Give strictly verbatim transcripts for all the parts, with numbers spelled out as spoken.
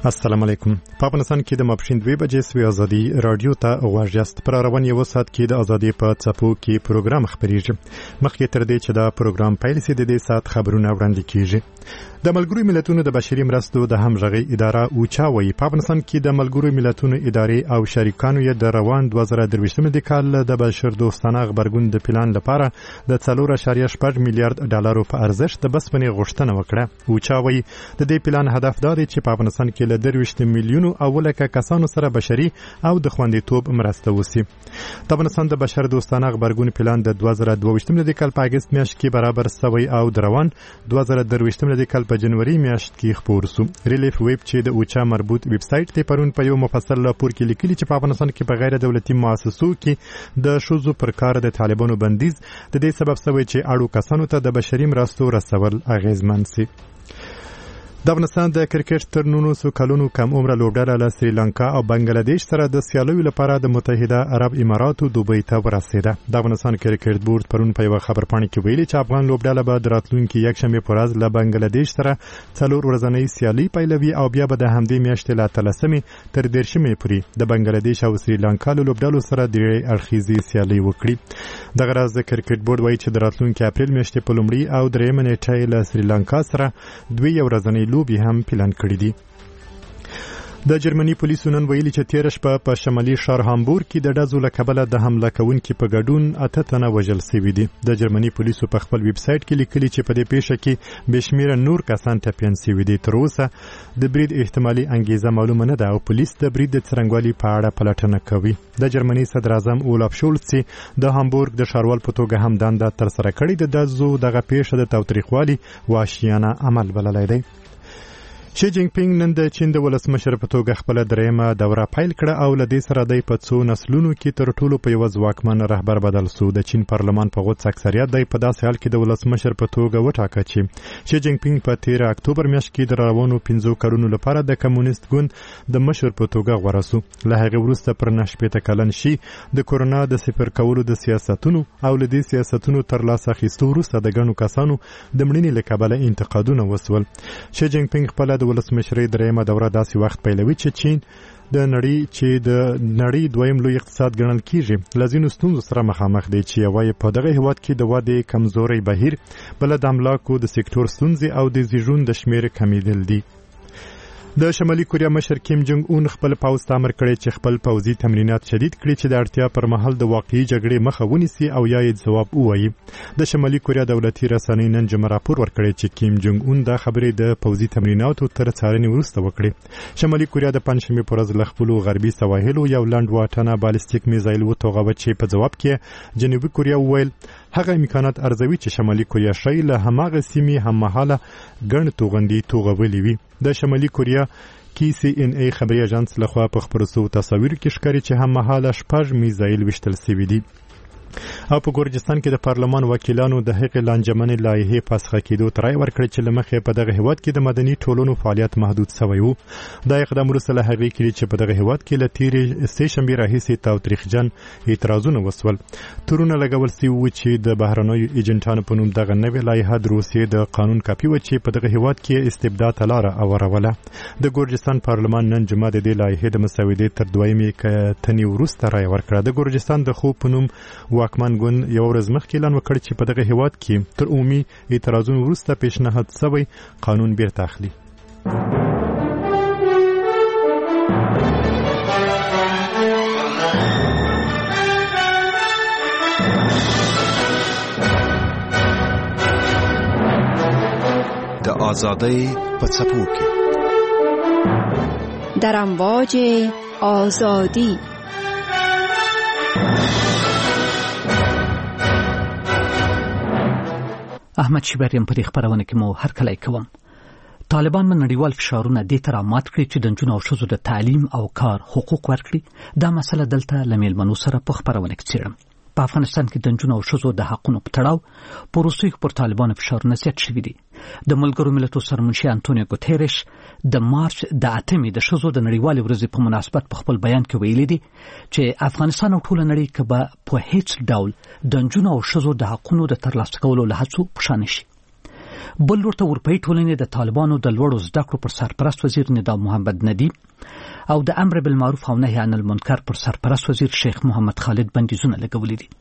السلام علیکم. په افغانستان کې د ماپښین دوه بجې سوي ازادي رادیو ته غواړي است. پر روان یو ساعت کې د ازادي په څپو کې پروګرام خبريږي. مخکې تر دې چې دا پروګرام پیل شي د دې ساعت خبرونه وړاندې کیږي. د ملګرو ملتونو د بشري مرستو د همغږي اداره اوچا وایي په افغانستان کې د ملګرو ملتونو ادارې او شریکانو یې د روان دوه زره درویشتم د کال د بشر دوستانه خبرګون د پلان لپاره د څلور اعشاریه شپږ میلیارډ ډالرو په ارزښت د بسپنې غوښتنه وکړه. اوچا وایي د دې پلان هدف دا دی چې په افغانستان کې له درویشت میلیونو اولکه کسانو سره بشري او د خوندیتوب مرسته وسی. د افغانستان د بشر دوستانه خبرګون پلان د دوه زره دوه د کال په اگست میاشت کې برابر سوی او د روان دوه زره درویشتم د کال په جنوري میاشت کې خپور شو. ریلیف ویب چې د اوچا مربوط ویب سټ ته پرون په یو مفصل راپور کې لیکلي چې په افغانستان کې په غیر دولتي مؤسسو کې د شوزو پر کار د طالبانو بندیز د دې سبب شوی چې اړو کسانو ته د بشري مرستو رسول اغیزمن شي. د افغانستان د کرکټ تر نولسو کلونو کم عمره لوبډله له سریلانکا او بنگلاديش سره د سیالیو لپاره د متحده عرب اماراتو دوبۍ ته ورسېده. د افغانستان کرکټ بورډ پرون په یو خبرپاڼه کې ویلي چې افغان لوبډله به د راتلونکي یکشنبه په ورځ له بنگلاديش سره څلور ورځنۍ سیالي پیلوي او بیا به د همدې میاشتې له اتلسمې تر دېرشمې پورې د بنگلاديش او سریلانکا له لوبډلو سره د اړخیزې سیالي وکړي. دغه راز د کرکټ بورډ وایي چې د راتلونکي اپریل میاشتې په لومړي او درېیمه نیټه له سریلانکا سره دوی ورځنۍ لوبي هم پلان کړی دي. د جرمني پولیسو نن ویلي چې تیر شپه په شمالي ښار هامبورګ کې د ډزو له کبله د حمله کوونکي په ګډون اته تنه وژل شوي دي. د جرمني پولیسو په خپل ویب سټ کې لیکلي چې په دې پیښه کې بې شمېره نور کسان ټپیان شوي دي. تر اوسه د برید احتمالي انګیزه معلومه نه ده او پولیس د برید د څرنګوالي په اړه پلټنه کوي. د جرمني صدر اعظم اولاف شولټ چې د هامبورګ د ښاروال په توګه هم دنده ترسره کړې د ډزو دغه پیښه د تاوتریخوالي وحشیانه عمل بللی دی. شي جینګ پینګ نن د چین د ولسمشر په توګه خپل درېیمه دوره پیل کړه او له دې سره دی په څو نسلونو کې تر ټولو په یو ځواکمن رهبر بدل شو. د چین پارلمان په غوڅ اکثریت دی په داسې حال کې د ولسمشر په توګه وټاکه چې شي جینګ پینګ په تیر اکتوبر میاشت کې د روانو پنځو کلونو لپاره د کمونیست ګوند د مشر په توګه غوره شو. له هغې وروسته پر نهه شپېته کلن شي د کورونا د صفر کولو د سیاستونو او له دې سیاستونو ترلاسه اخیستو وروسته د ګڼو کسانو د مړینې له کبله انتقادونه وسول. شي جینګ پینګ خپله د ولسمشرۍ درېیمه دوره داسې وخت پیلوي چې چین د نړۍ چې د نړۍ دویم لوی اقتصاد ګڼل کیږي له ځینو ستونزو سره مخامخ دی چې یوه یې په دغه هیواد کې د ودې کمزوری بهیر، بله د املاکو د سکتور ستونزې او د زیږون د شمېر کمیدل دي. د شمالي کوریا مشر کیم جونګ اون خپل پوځ ته امر کړی چې خپل پوځي تمرینات شدید کړي چې د اړتیا پر مهال د واقعي جګړې مخه ونیسي او یا یې ځواب ووایي. د شمالي کوریا دولتي رسنۍ نن جمعه راپور ورکړی چې کیم جونګ اون دا خبرې د پوځي تمریناتو تر څارنې وروسته وکړې. شمالي کوریا د پنجشنبې په ورځ له خپلو غربي سواحلو یو لنډ واټنه بالستیک میزایل وتوغوه چې په ځواب کې جنوبي کوریا وویل هغه امکانات ارزوي چې شمالي کوریا شی له هماغه سیمې هممهاله ګڼ توغندي توغولې وي. د شمالي کوریا کې سی ان ای خبري اژانس لخوا په خبرو شوو تصاویرو کې ښکاري چې هممهاله شپږ میزایل ویشتل شوي دي. او په ګورجستان کې د پارلمان وکیلانو د هغې لانجمنې لایحې پاسخه کېدو ته رایه ورکړې چې له مخې په دغه هیواد کې د مدني ټولنو فعالیت محدود شوی و. دا اقدام وروسته له هغې کېږي چې په دغه هیواد کې له تېرې سې شنبې راهیسې تاوتریخجن اعتراضونه وسول. تورونه لګول سوي وو چې د بهرنیو ایجنټانو په نوم دغه نوې لایحه د روسیې د قانون کاپي وه چې په دغه هیواد کې استبداد ته لاره اوروله. د ګورجستان پارلمان نن جمعه د دې لایحې د مسودې تر دویمې کتنې وروسته رایه ورکړه. د ګورجستان د خوب په نوم واکمن ګوند یو ورځ مخکې اعلان وکړ چې په دغه هیواد کې تر عمومي اعتراضونو وروسته پیشنهاد شوی قانون بیرته اخلي. د آزادۍ په څپو کې در امواج آزادی احمد شیبریم په دې خبرونه کې مو هرکلی کوم. طالبان من نړیوال فشارونه دې ته رامات کړي چې د نجونو او ښځو د تعلیم او کار حقوق ورکړي. دا مسله دلته له میلمنو سره په خبرونه کې څېړم. په افغانستان کې د نجونو او ښځو د حقونو په تړاو په وروستیو کې پر طالبانو فشارونه زیات شوي دي. د ملګرو ملتونو سرمنشي انټونیو ګوتیرش د مارچ د اتمې د ښځو د نړیوالې ورځې په مناسبت په خپل بیان کې ویلي دي چې افغانستان او ټوله نړۍ که به په هیڅ ډول د نجونو او ښځو د حقونو د ترلاسه کولو له هڅو په شا نه شي. بل ورته اروپאי ټولنې د طالبانو د لوړو زده کړو پر سرپرست وزیر ندا محمد ندیم او د امر بالمعروف او نهي عن المنکر پر سرپرست وزیر شیخ محمد خالد بندیزونه لګولي دي.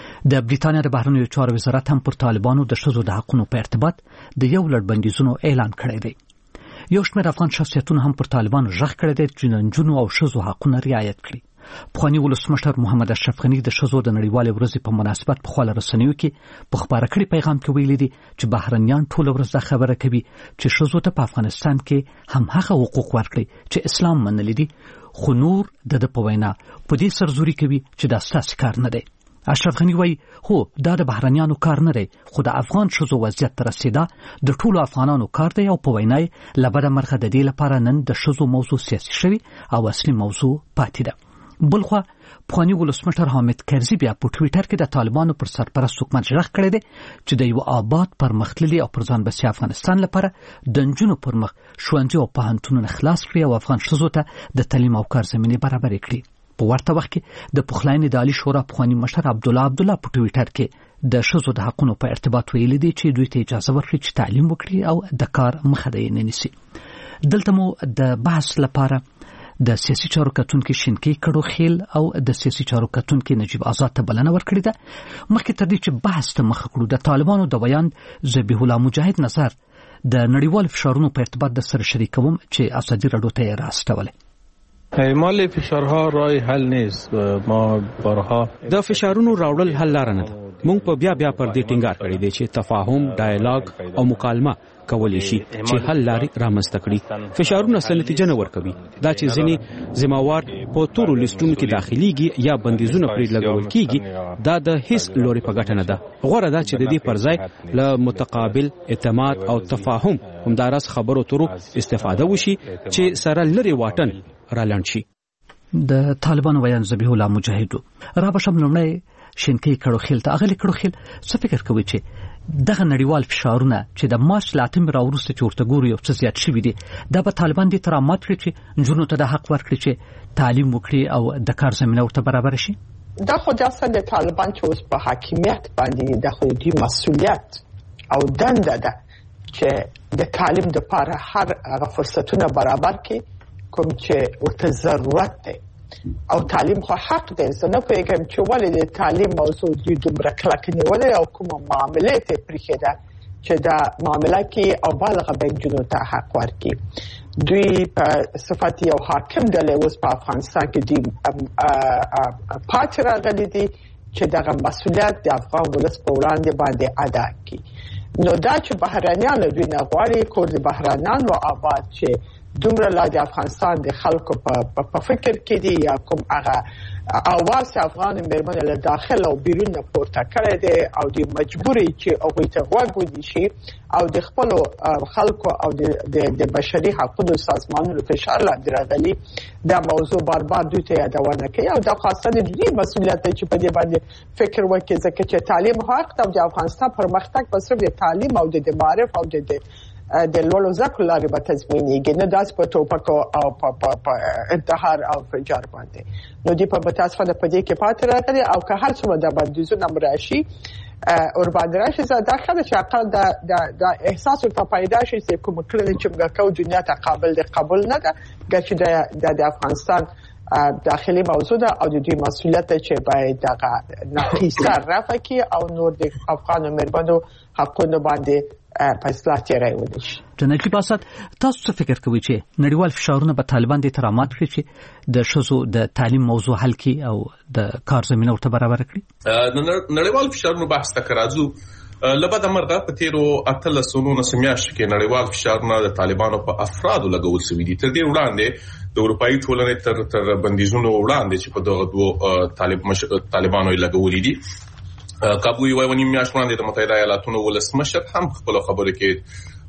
د بریټانیا د بهرنیو چارو وزارت هم پر طالبانو د ښځو د حقوقو په ارتباط د یو لړ بندیزونو اعلان کړی دی. یو شمېر افغان شخصیتونو هم پر طالبانو غږ کړی دی چې د نجونو او ښځو حقونه رعایت کړي. پخواني ولسمشر محمد اشرف غني د ښځو د نړیوالې ورځې په مناسبت په خپل رسنیو کې په خبره کړي پیغام کې ویلي دي چې بهرنیان ټول ورځ دا خبره کوي چې ښځو ته په افغانستان کې هم هغه حقوق ورکړي چې اسلام منلي دي، خو نور د د په وینا په دې سرزوري کوي چې دا ستاسو کار نه دی. اشرف غني وایي هو دا د بهرنیانو کار نه دی، خو د افغان ښځو وضعیت ته رسیدا د ټولو افغانانو کار دی او په وینا یې له بده مرغه د دې لپاره نن د ښځو موضوع سیاسي شوي او اصلي موضوع پاتې ده. بلخوا پخواني ولسمشر حامد کرزي بیا په ټویټر کې د طالبانو پر سرپرست حکومت غږ کړی دی چې د یو آباد پرمختللي او پر ځان بسیا افغانستان لپاره د نجونو پر مخ ښوونځي او پوهنتونونه خلاص کړي او افغان ښځو ته د تعلیم او کار زمینې برابرې کړي. په ورته وخت کې د پخلاینې د عالی شورا پخواني مشر عبدالله عبدالله په ټویټر کې د ښځو د حقوقو په ارتباط ویلي دی چې دوی ته اجازه ورکړي چې تعلیم وکړي او د کار مخه یې نه نیسي. دلته مو د بحث لپاره د سیاسي چارو کتونکي شینکي کړوخیل او د سیاسي چارو کتونکي نجیب آزاد ته بلنه ورکړې ده. مخکې تر دې چې بحث ته مخه کړو د طالبانو د بیان ذبیح الله مجاهد نظر د نړیوال فشارونو په ارتباط د سره شریکوم چې ازادي راډیو ته راستولې. اعمال فشارها رای حل نیست. ما بارها د فشارونو راوړل حل لار نه ده. موږ په بیا بیا پر دې ټینګار کړی دی چې تفاهم، ډایلاګ او مکالمه کولی شي چې حل لارې رامنځته کړي. فشارونه اصل نتیجه نه ورکوي. دا چې ځینې ذمہوار په تورو لیستونو کې داخليږي یا بندیزونه پرې لګول کیږي، دا د هیڅ لوري په ګټه نه ده. غوړه ده چې د دې پر ځای له متقابل اعتماد او تفاهم همدارس خبرو تورو استفاده وشي چې سره لري واټن رالند شي. د طالبانو بیان ذبیح الله مجاهد را بشم لمړی شینکي کړوخیل ته اغلی کړوخیل څه فکر کوي چې دغه نړیوال فشارونه چې د مارچ لاتم راورسته چې ورته ګوري او څه زیات شوي دي دا به طالبان دې ترامات کړي چې نجونو ته د حق ورکړي چې تعلیم وکړي او د کار زمینه ورته برابر شي. دا خو د اصل د طالبان چې اوس په حاکمیت باندې د خو دې مسؤلیت او دنده ده چې د تعلیم لپاره هر هغه فرصتونه برابر کړي کوم چې ورته ضرورت دی. او تعلیم خو حق دی. زه نه پوهېږم چې ولې د تعلیم موضوع دوی دومره کلکه نیولې او کومه معاملې ته پرېښې ده چې دا معامله کې او بالغه به نجونو ته حق ورکړي. دوی په صفت یو حاکم ډلې اوس په افغانستان کې دوی پاتې راغلي دي چې دغه مسؤلیت د افغان ولس په وړاندې باندې ادا کړي. نو دا چې بهرنیان دوی نه غواړي کور د بهرنیانو آباد چې دومره لا د افغانستان د خلکو په په فکر کې دي یا کوم هغه اواز افغان مېرمنې له داخل او بیرون پورته کړی دی او د مجبوري چې هغوی ته غوږ ونیسي او د خپلو خلکو او د د بشري حقوقو سازمانونو فشار لاندې راغلي. دا موضوع بار بار دوی ته یادونه کوي او دا خاصه د دوی مسؤلیت دی چې په دې باندې فکر وکړي ځکه چې تعلیم حق او د افغانستان پرمختګ په صرف د تعلیم او د معرف او د د لوړو زده کړو لارې به تضمینېږي، نه داسې په ټوپکو او په انتحار او فجار باندې. نو دوی په متاسفانه په دې کې پاتې راغلي او که هر څومره د بندیزونه هم راشي ورباندې راشي زه دا ښه ده چې اقل دا احساس ورته پیدا شي چې کوم کړنې چې موږ کوو دنیا ته قابل د قبول نه ده، ګر چې د افغانستان داخلي موضوع ده او د دوی مسؤلیت ده چې باید دغه نقیصه رفع کړي او نور د افغانو مېرمنو حقونو باندې په اصلاح تیری ونشي. جناب باسط تاسو څه فکر کوئ چې نړیوال فشارونه به طالبان دې ترامات کړي چې د ښځو د تعلیم موضوع حل کړي او د کار زمینه ورته برابر کړي؟ د نړیوال فشارونو بحث ته راځو. لبد مرغه په تیرو اتلسونو نسمیاشت کې نړیوال فشارونه د طالبانو په افرادو لګول شوي دي. تر دې وړاندې د اروپאי ټولنې تر تر بندیزونو وړاندې چې په دغه دوه طالب طالبانو یې لګولې دي. کابو یو ونیم میاشت وړاندې د متحده ایالاتونو ولسمشر هم خپل خبرو کې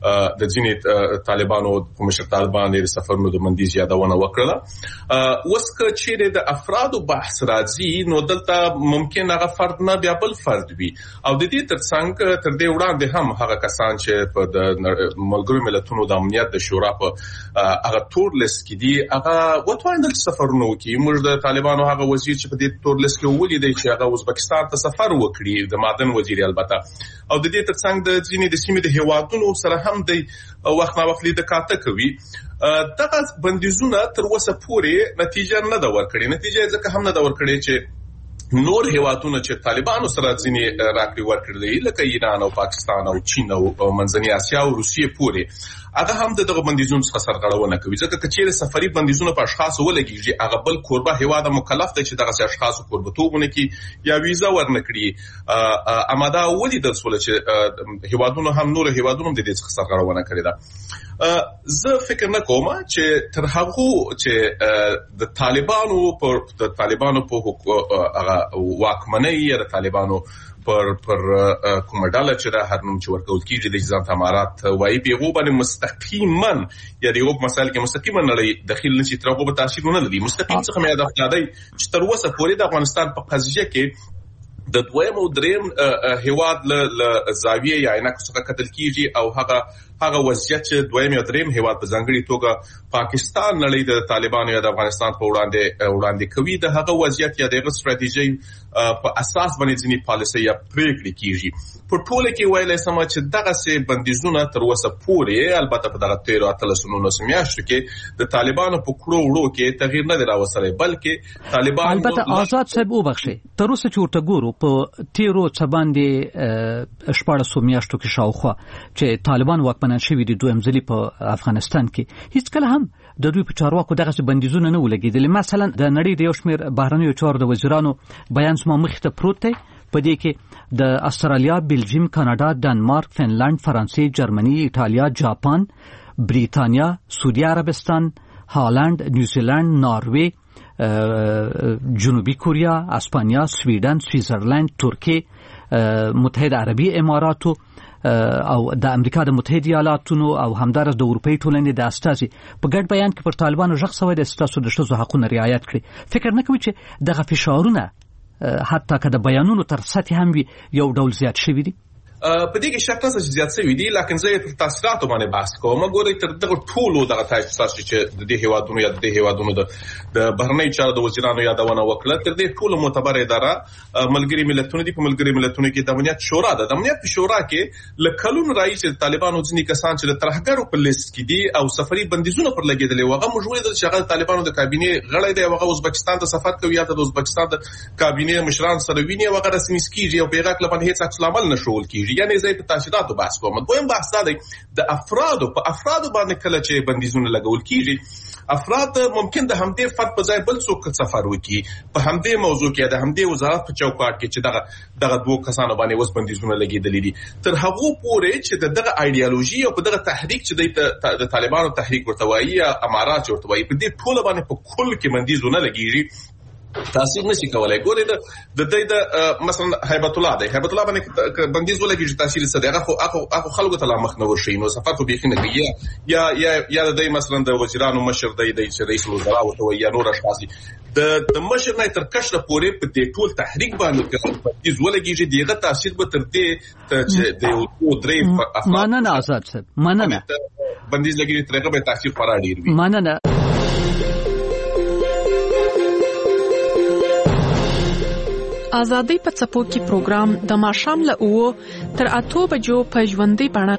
د ځینې طالبانو په مشرتابه باندې د سفرونو د بندیز یادونه وکړه. اوس که چیرې د افرادو بحث راځي نو دلته ممکن هغه فرد نه بیا بل فرد وي او د دې ترڅنګ تر دې وړاندې هم هغه کسان چې په د ملګرو ملتونو د امنیت د شورا په هغه تور لیست کې دي هغه وټوایندل سفرونه وکړي. موږ د طالبانو هغه وزیر چې په دې تور لیست کې ولیدل چې هغه ازبکستان ته سفر وکړي د معدن وزیر البته او د دې ترڅنګ د ځینې د سیمې د هیوادونو سره هم د وخت نا وخت لیدل کاته کوي. دغه بندیزونه تر اوسه پورې نتیجه نه دا ورکړي. نتیجه ځکه هم نه دا ورکړي چې نور هیوادونه چې طالبانو سره ځینې راکړي ورکړي لکه ایران او پاکستان او چین او منځنۍ اسیا او روسیې پورې هغه هم دغه بندیزونو څخه سرغړونه کوي. ځکه چې چیرې سفري بندیزونه په اشخاصو ولګيږي هغه بل کوربه هیواد مکلف دی چې دغه اشخاصو کوربتوبونه کې یا ویزا ورنکړي. اماده ولیدل سول چې هیوادونو هم نور هیوادونو د دې څخه سرغړونه کړې ده. زه فکر نه کوم چې تر هغه چې د طالبانو پر د طالبانو په هغه واکمنۍ یا د طالبانو پر پر کومه ډله چې د هر نوم چې ورکول کیږي د ځان امارات وایي پیغو باندې مستقیما یا د یو مسایل کې مستقیما نه داخل نشي تر هغه به تاثیر نه لري. مستقیم څخه مې دا خدای چې تر اوسه پورې د افغانستان په قضیه کې د دویم او دریم هیواد له زاویه یا عینکو څخه کتل کیږي او هغه هغه وضعیت چې دویم او دریم هیواد په ځانګړي توګه پاکستان نړۍ د طالبانو یا د افغانستان په وړاندې وړاندې کوي د هغه وضعیت یا د ستراتیژي په اساس باندې ځینې پالیسي یا پریکړې کیږي. په ټوله کې ویلای سم چې دغه سه بندیزونه تر اوسه پورې البته په دغه تیر اتلسونو نو سمیاشتو کې د طالبانو په کړو وړو کې تغییر نه راوستلی بلکې طالبان البته آزاد صاحب وبخښي تر اوسه چې ورته ګورو په تیرو څه باندې شپږ سمیاشتو کې شاوخوا چې طالبان واکمن شوی دي دویم ځلې په افغانستان کې هیڅ کله هم د دوی په چارواکو دغه بندیزونه نه ولګېدل. مثلا د نړۍ د یو شمېر بهرنیو چارو د وزیرانو بیان سم مخ ته پروت دی په دې کې د استرالیا، بلجیم، کاناډا، ډنمارک، فنلند، فرانسې، جرمني، ایټالیا، جاپان، بریتانیا، سعودي عربستان، هالند، نیوزیلند، ناروې، جنوبي کوریا، اسپانیا، سویډن، سویزرلند، ترکیه، متحده عربي اماراتو او د امریکا د متحده ایالاتونو او همدارس د اروپאי ټولنې د استازي په ګډ بیان کې پر طالبانو ژغ سوی د استاسو د شذو حقوقو رعایت کړي. فکر نه کوي چې دغه فشارونه حتی که د بیانونو تر سطح هم وي یو ډول زیات شوي دي؟ په دې کې شک نشته چې زیات شوي دي لکه زه پر تاثیراتو باندې بحث کوم. ګورئ تر دغه ټولو دغه تاسیسات چې د دې هیوادونو یا د دې هیوادونو د بهرنۍ چارو د وزیرانو یادونه وکړه تر دې ټولو معتبر اداره ملګری ملتونه دي. په ملګری ملتونو کې د امنیت شورا ده. د امنیت شورا کې لکلون رئیس طالبانو ځینې کسان چې د ترهګرو په لیست کې دي او سفري بندیزونه پر لګیدل وغه موږ ولیدل چې هغه طالبانو د کابینه غړی دی هغه ازبکستان ته سفر کوي یا د ازبکستان د کابینه مشران سره ویني هغه رسمي کیږي او پیغام لپاره هیڅ عکس العمل نشول کیږي. یعنی زه په تاسو بحث کوم. دویم بحث دا دی د افرادو په افرادو باندې کله چې بندیزونه لګول کیږي افراد ممکن د همدې فرد په ځای بل څوک سفر وکړي په همدې موضوع کې د همدې وزارت په چوکاټ کې چې دغه دغه دوه کسانو باندې وس بندیزونه لګیدلې دي تر هغه پورې چې دغه ایدئولوژي او په دغه تحریک چې د طالبانو تحریک ورته وایي یا امارات ورته وایي په دې ټول باندې په کل کې بندیزونه لګیږي تاثیر نشي کولای. ګورئ د د د مثلا هیبت الله دی هیبت الله باندې بندیز ولګي تاثیر څه دی هغه هغه خلکو ته لا مخ نه ورشي نو سفر خو بيخي نه کوي یا یا یا د مثلا د وزیرانو مشر دی د رئیس الوزرا او تو یا نور اشخاص د د مشر نه تر کښه پورې په دې ټول تحریک باندې بندیز ولګي دیغه تاثیر به تر دې د یو درې مننه آزاد صاحب مننه بندیز لګي ترغه به تاثیر خورا ډیر وي. مننه. آزادۍ په څپو کې پروګرام د ماښام له اوو تر اتو بجو په ژوندۍ بڼه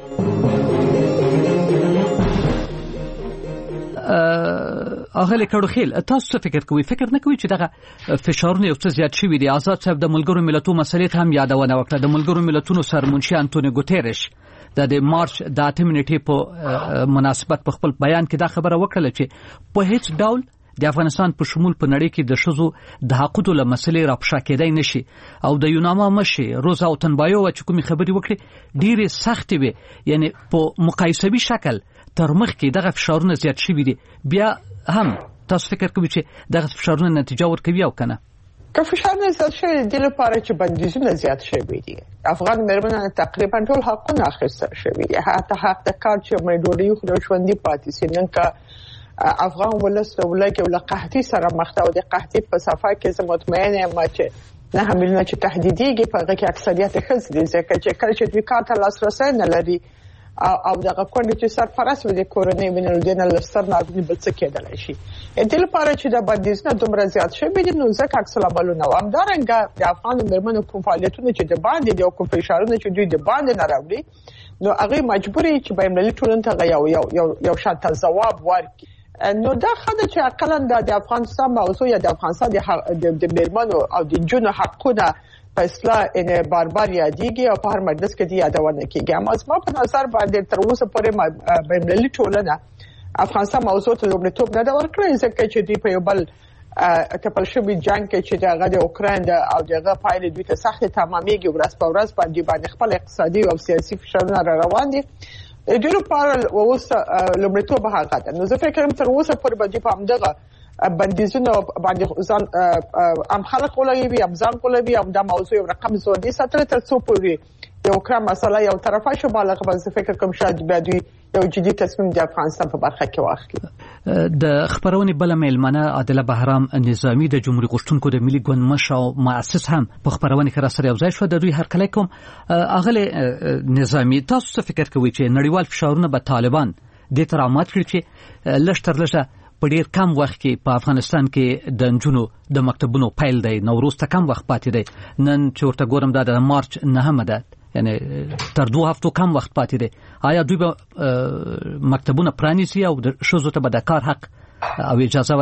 اغه لیکړو خیل تاسو څه فکر کوئ؟ فکر نه کوئ چې دغه فشارونه یو څه زیات شوي دي؟ آزاد صاحب د ملګرو ملتونو مسلې هم یادونه وکړه. د ملګرو ملتونو سرمنشي انټونیو ګوتيرش د مارچ د اته نیټې په مناسبت په خپل بیان کې دا خبره وکړه چې په هیڅ ډول د افغانستان په شمول په نړۍ کې د شذو د حقوقو له مسلې راپښا کېدای نشي او د یوناما مشي روزا او تنبایو چې کومې خبرې وکړي ډېرې سختې وي یعنی په مقایسوي شکل تر مخ کې دغه فشارونه زیات شوي دي. بیا هم تاسو فکر کوئ چې دغه فشارونه نتیجه ورکوي او کنه؟ که فشار زیات شوی د لپاره چې بندیزونه زیات شوی دي افغان مېرمنو تقریبا ټول حقونه اخیستل شوی دي حتی حق د کار چې مې ډوډۍ خو ژوندۍ پاتې سي نن که افغان ولس ولګي ول قحطي سره مخ ته او د قحطي په صفه کې زه مطمئنه یم چې نه همینه چې تهدیديږي په هغه کې اکثریت ښځې دي ځکه چې کله چې دوی کار ته لاسرسي نه لري او دغه کونډې چې سرپرست وي د کورنۍ وینل دي نه لستر نه د بل څه کېدلی شي د لپاره چې د بندیزونه دومره زیات شوي دي نو ځکه عکس العملونه او همدارنګه د افغان مېرمنو کوم فعالیتونه چې د باندې دي او کوم فشارونه چې دوی د باندې نه راوړي نو هغه مجبوري چې بین‌المللي ټولنې ته یو یو یو یو شاته ځواب ورکړي نو دا خدای چې عقلاً د افغانستان موضوع یا د افغانستان د مېرمنو او د جنونو حقونه په اصطلاح ان باربار یادېږي او په هر مجلس کې دی یادونه کېږي اما زما په نظر باندې تر اوسه پورې بین‌المللي ټولنه افغانستان موضوع ته لومړیتوب نه دا ورکړی ځکه چې دوی په یو بل تپل شوی جنگ کې چې دغه د اوکراین او دغه پایلې دوی ته سخت تمامېږي ورځ په ورځ باندې باندې خپل اقتصادي او سیاسي فشارونه را روان دي د دې لپاره اوسه لومړیتوب هغه ده نو زه فکر کوم تر اوسه پورې باندې په همدغه بندیزونه باندې ځان ام خلک ولګي ام ځان ولګي ام د موضوع یو رقم زودي ساتل تر څو پورې د اوکراین مسله یو طرفه شو بالغ به زه فکر کوم شاید به دوی یو جدي تصمیم د افغانستان په برخه کې واخلي د خبرونې بل میلمنه عادله بهرام نظامی د جمهوریت غوښتونکو د ملي ګوند مشر او مؤسس هم په خبرونه کې را سره یو ځای شو د دوی هر کله کوم اغله نظامی تاسو څه فکر کوئ چې نړیوال فشارونه به طالبان د ترامات کړي چې لشتر لشه په ډیر کم وخت کې په افغانستان کې د نجونو د مکتبونو پیل دی نوروز ته کم وخت پاتې دی نن چې ورته ګورم دا د مارچ نهمه ده یعنی تر دوه هفتو کم وخت پاتې دی آیا دوی به مکتبونه پرانیزي او د ښځو ته به د کار حق او اجازه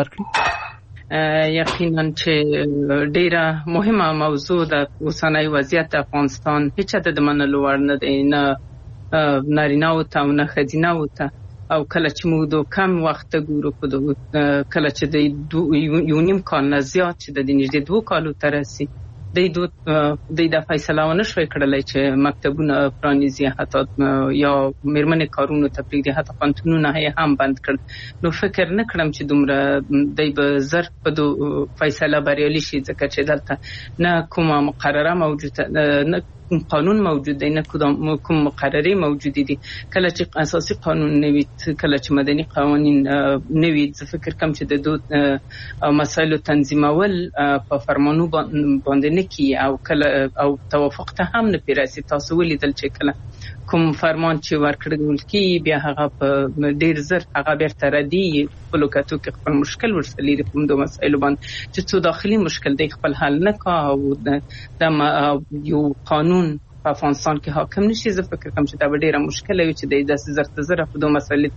ورکړي یقینا چې ډیره مهمه موضوع د اوسنۍ وضعیت د افغانستان هیڅ د منلو وړ نه دی نه نارینه او ته نه ښځینه او ته او کله چې موږ د کم وخت ګورو په کله چې د یو نیم کال نه زیات چې د نږدې دوه کالو تر رسي د د د فیصله ونه شوی کړلای چې مکتبونه پرانیزي حتی یا مېرمنې کارونو ته پرېږدي حتی پوهنتونونه یې هم بند کړل نو فکر نه کړم چې دومره دی به زر په فیصله بریالي شي ځکه چې دلته نه کومه مقرره موجوده نه قانون موجود دی نه کوم مقررې موجود دي کله چې اساسي قانون نوي کله چې مدني قوانين نوي زه فکر کوم چې د دوه مسایلو تنظیمول په فرمانو باندې نه کی او کله او توافق ته هم نه پیراسي تاسو ولیدل چې کله کوم فرمان چې ورکړل کی بیا هغه په ډیر زر هغه بیرته ردی په لوکاتو کې خپل مشکل ورسلي کوم دوه مسایلو باندې چې څو داخلي مشکل دی خپل حل نه کا او د یو قانون په افغانستان کې حاکم نشي زه فکر کوم چې دا ډیره مشکله وي چې د داسې زرت زره په دوه مسایلو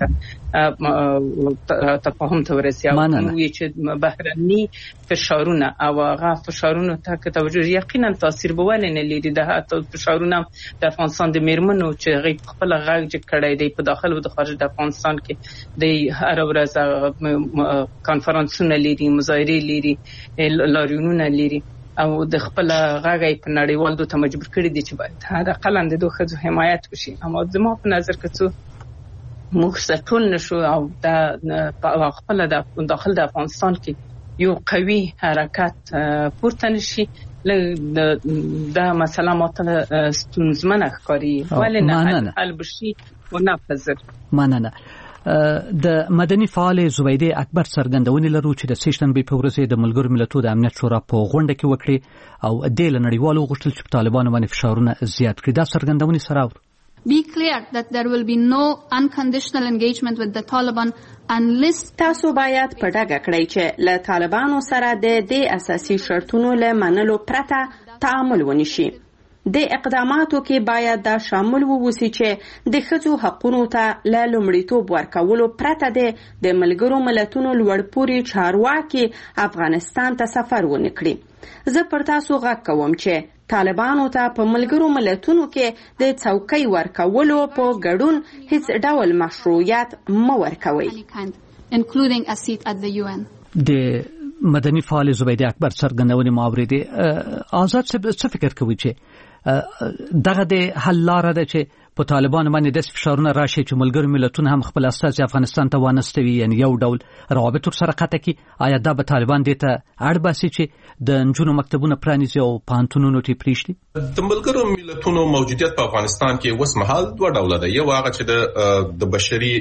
ته تفاهم ته ورسي او چې بهرني فشارونه او هغه فشارونه ته که توجه یقینا تاثیر به ولې نه لري د هغه فشارونه د افغانستان د میرمنو چې غي خپل غږ کړی دی په داخل او د خارج د افغانستان کې د هر ورځ کانفرنسونه لري مظاهرې لري لاریونونه لري او د خپل غاګي په نړیوال دوه مجبور کړی دي چې باید دا قلند دوه خځو حمایت وشي اما زما په نظر کې څو مخصصون نشو او دا خپل د داخل د افغانستان کې یو قوي حرکت پورته نشي دا مسله ماته ستونزمنه ښکاري ولې نه حل بشي او نه پزر مننه د مدني فعال زبیده اکبر څرګندونې لرو چې د سیشنبې په ورځ د ملګرو ملتونو د امنیت شورا په غونډه کې وکړي او د نړیوالو غوښتل چې طالبانو باندې فشارونه زیات کړي دا څرګندونې سره Be clear that there will be no unconditional engagement with the Taliban unless تاسو باید په ډاګه کړئ چې له طالبانو سره د دې اساسي شرطونو له منلو پرته تعامل ونشي د اقداماتو کې باید دا شامل ووسی چې د ښځو حقوقو ته له لومړیتوب ورکولو پرته د ملګرو ملتونو لوړپوړي چارواکي افغانستان ته سفر ونه کړي زه پر تاسو غږ کوم چې طالبانو ته په ملګرو ملتونو کې د څوکۍ ورکولو په ګډون هیڅ ډول مشروعیت مه ورکوي including a seat at the U N د مدني فعال زبیده اکبر څرګندونې ماورې آزاد څه فکر کوي چې دغه د حل لاره ده چې په طالبان باندې د فشارونه راشي چې ملګرو ملتونو هم خپل استازي افغانستان ته وانستوي، یعنی یو ډول روابط سره قطع کی. آیا دا به طالبان دې ته اړ باسي چې د نجونو مکتبونه پرانیزي او پانتونونو ټی پریشتي؟ د ملګرو ملتونو موجودیت په افغانستان کې اوس مهال دوه ډوله ده. یو هغه چې د د بشري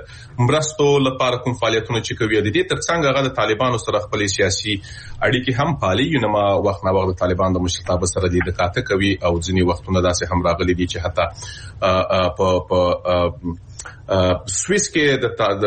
مرستو لپاره کوم فعالیتونه چې کوي، د دې ترڅنګ هغه د طالبانو سره خپل سیاسي اړیکې هم پالي. یو نما وخت نه وخت طالبان د مشرتابه سره د کاته کوي او ځینی وختونه داسې هم راغلي دي چې حتی په په سويس کې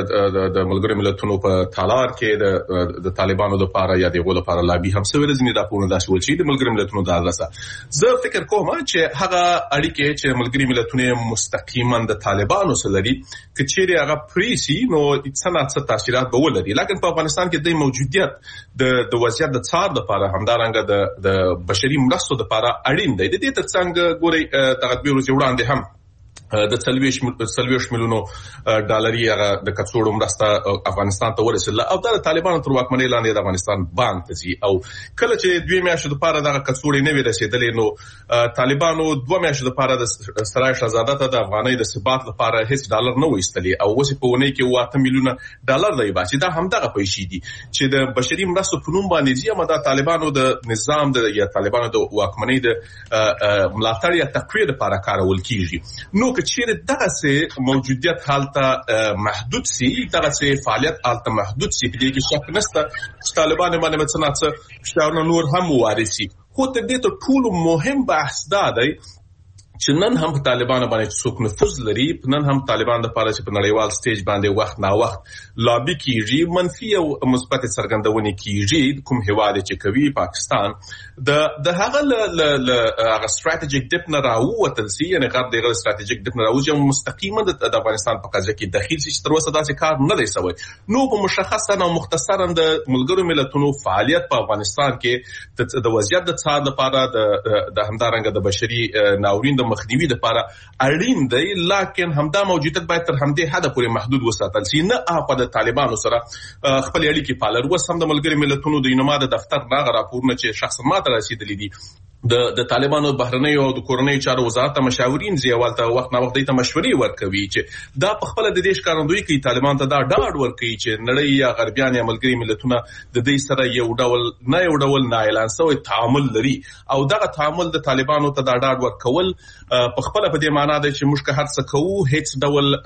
د د ملګرو ملتونو په تالار کې د د طالبانو لپاره یا د غول لپاره لابي هم سوي رزنی دا په داسې ول چې د ملګرو ملتونو د ادرسه زه فکر کوم چې هغه اړیکې چې ملګرو ملتونو مستقیما د طالبانو سره لري کچېری هغه پریسي نو څنګه څه تاثیرات به ولري. لکه په افغانستان کې د موجودیت د د وضعیت د څار لپاره همدارنګه د د بشري مرستو لپاره اړین دی. د دې ترڅنګ ګوري دغه بیرو چې وړاندې هم د څلويش څلويش ملیونو ډالري هغه د کڅوړو مرسته افغانستان ته ورسېله او د طالبانو تر واکمنۍ لاندې د افغانستان بانک ته ځي او کله چې دوه میاشتې لپاره دغه کڅوړې نه وي رسیدلې نو طالبانو دوه میاشتې لپاره د سرای شهزاده ته د افغانۍ د ثبات لپاره هیڅ ډالر نه وېستلې او اوس په ونې کې واته میلیونه ډالر دی باسي. دا همدغه پیسې دي چې د بشري مرستو په نوم باندې ځي اما د طالبانو د نظام د یا طالبانو د واکمنۍ د ملاتړ یا تقویه لپاره کارول کیږي. نو چیرې دغه سه موجودیت حالته محدود سي، دغه سه فعالیت حالته محدود سي، په دې کې شک نشته طالبان باندې مثلا فشارونه نور هم وارسي. خو تر دې ته ټول مهم بحث دا دی چې نن هم طالبان باندې څوک نفوذ لري، نن هم طالبان د پاره چې په نړیوال سټیج باندې وخت نا وخت لابي کیږي، منفي او مثبت څرګندونې کیږي. کوم هواد چې کوي پاکستان د د هغه ل هغه استراتیژیک ډیپ نه راووتل سي، یعنی غرب دغه استراتیژیک ډیپ نه راوځي مستقیما د افغانستان په قضیه کې دخیل سي چې تر اوسه داسې کار نه دی شوی. نو په مشخصا او مختصرا د ملګرو ملتونو فعالیت په افغانستان کې د وضعیت د څار لپاره د همدارنګه د بشري ناورین مخنیوي لپاره اړین دی، لکه همدا موجودیت باید تر همدې حد پورې محدود وساتل شي. نه هغه د طالبانو سره خپل اړیکې پالر وس هم د ملګرو ملتونو د یونما د دفتر راغ راپورونه چې شخصا ماته رسیدلې دي د د طالبانو بهرنۍ او د کورنۍ چارو وزارت مشاورین زیوالته وخت نه وخت د مشورې ورکوي چې دا په خپل د دې ښکارندوی کوي طالبان ته دا ډاډ ورکوي چې نړۍ یا غربیان یا ملګري ملتونه د دې سره یو ډول نه یو ډول نه اعلان شوی تعامل لري او دغه تعامل د طالبانو ته دا ډاډ ورکول په خپل په دې معنی دی چې موږ که هر څه کوو هیڅ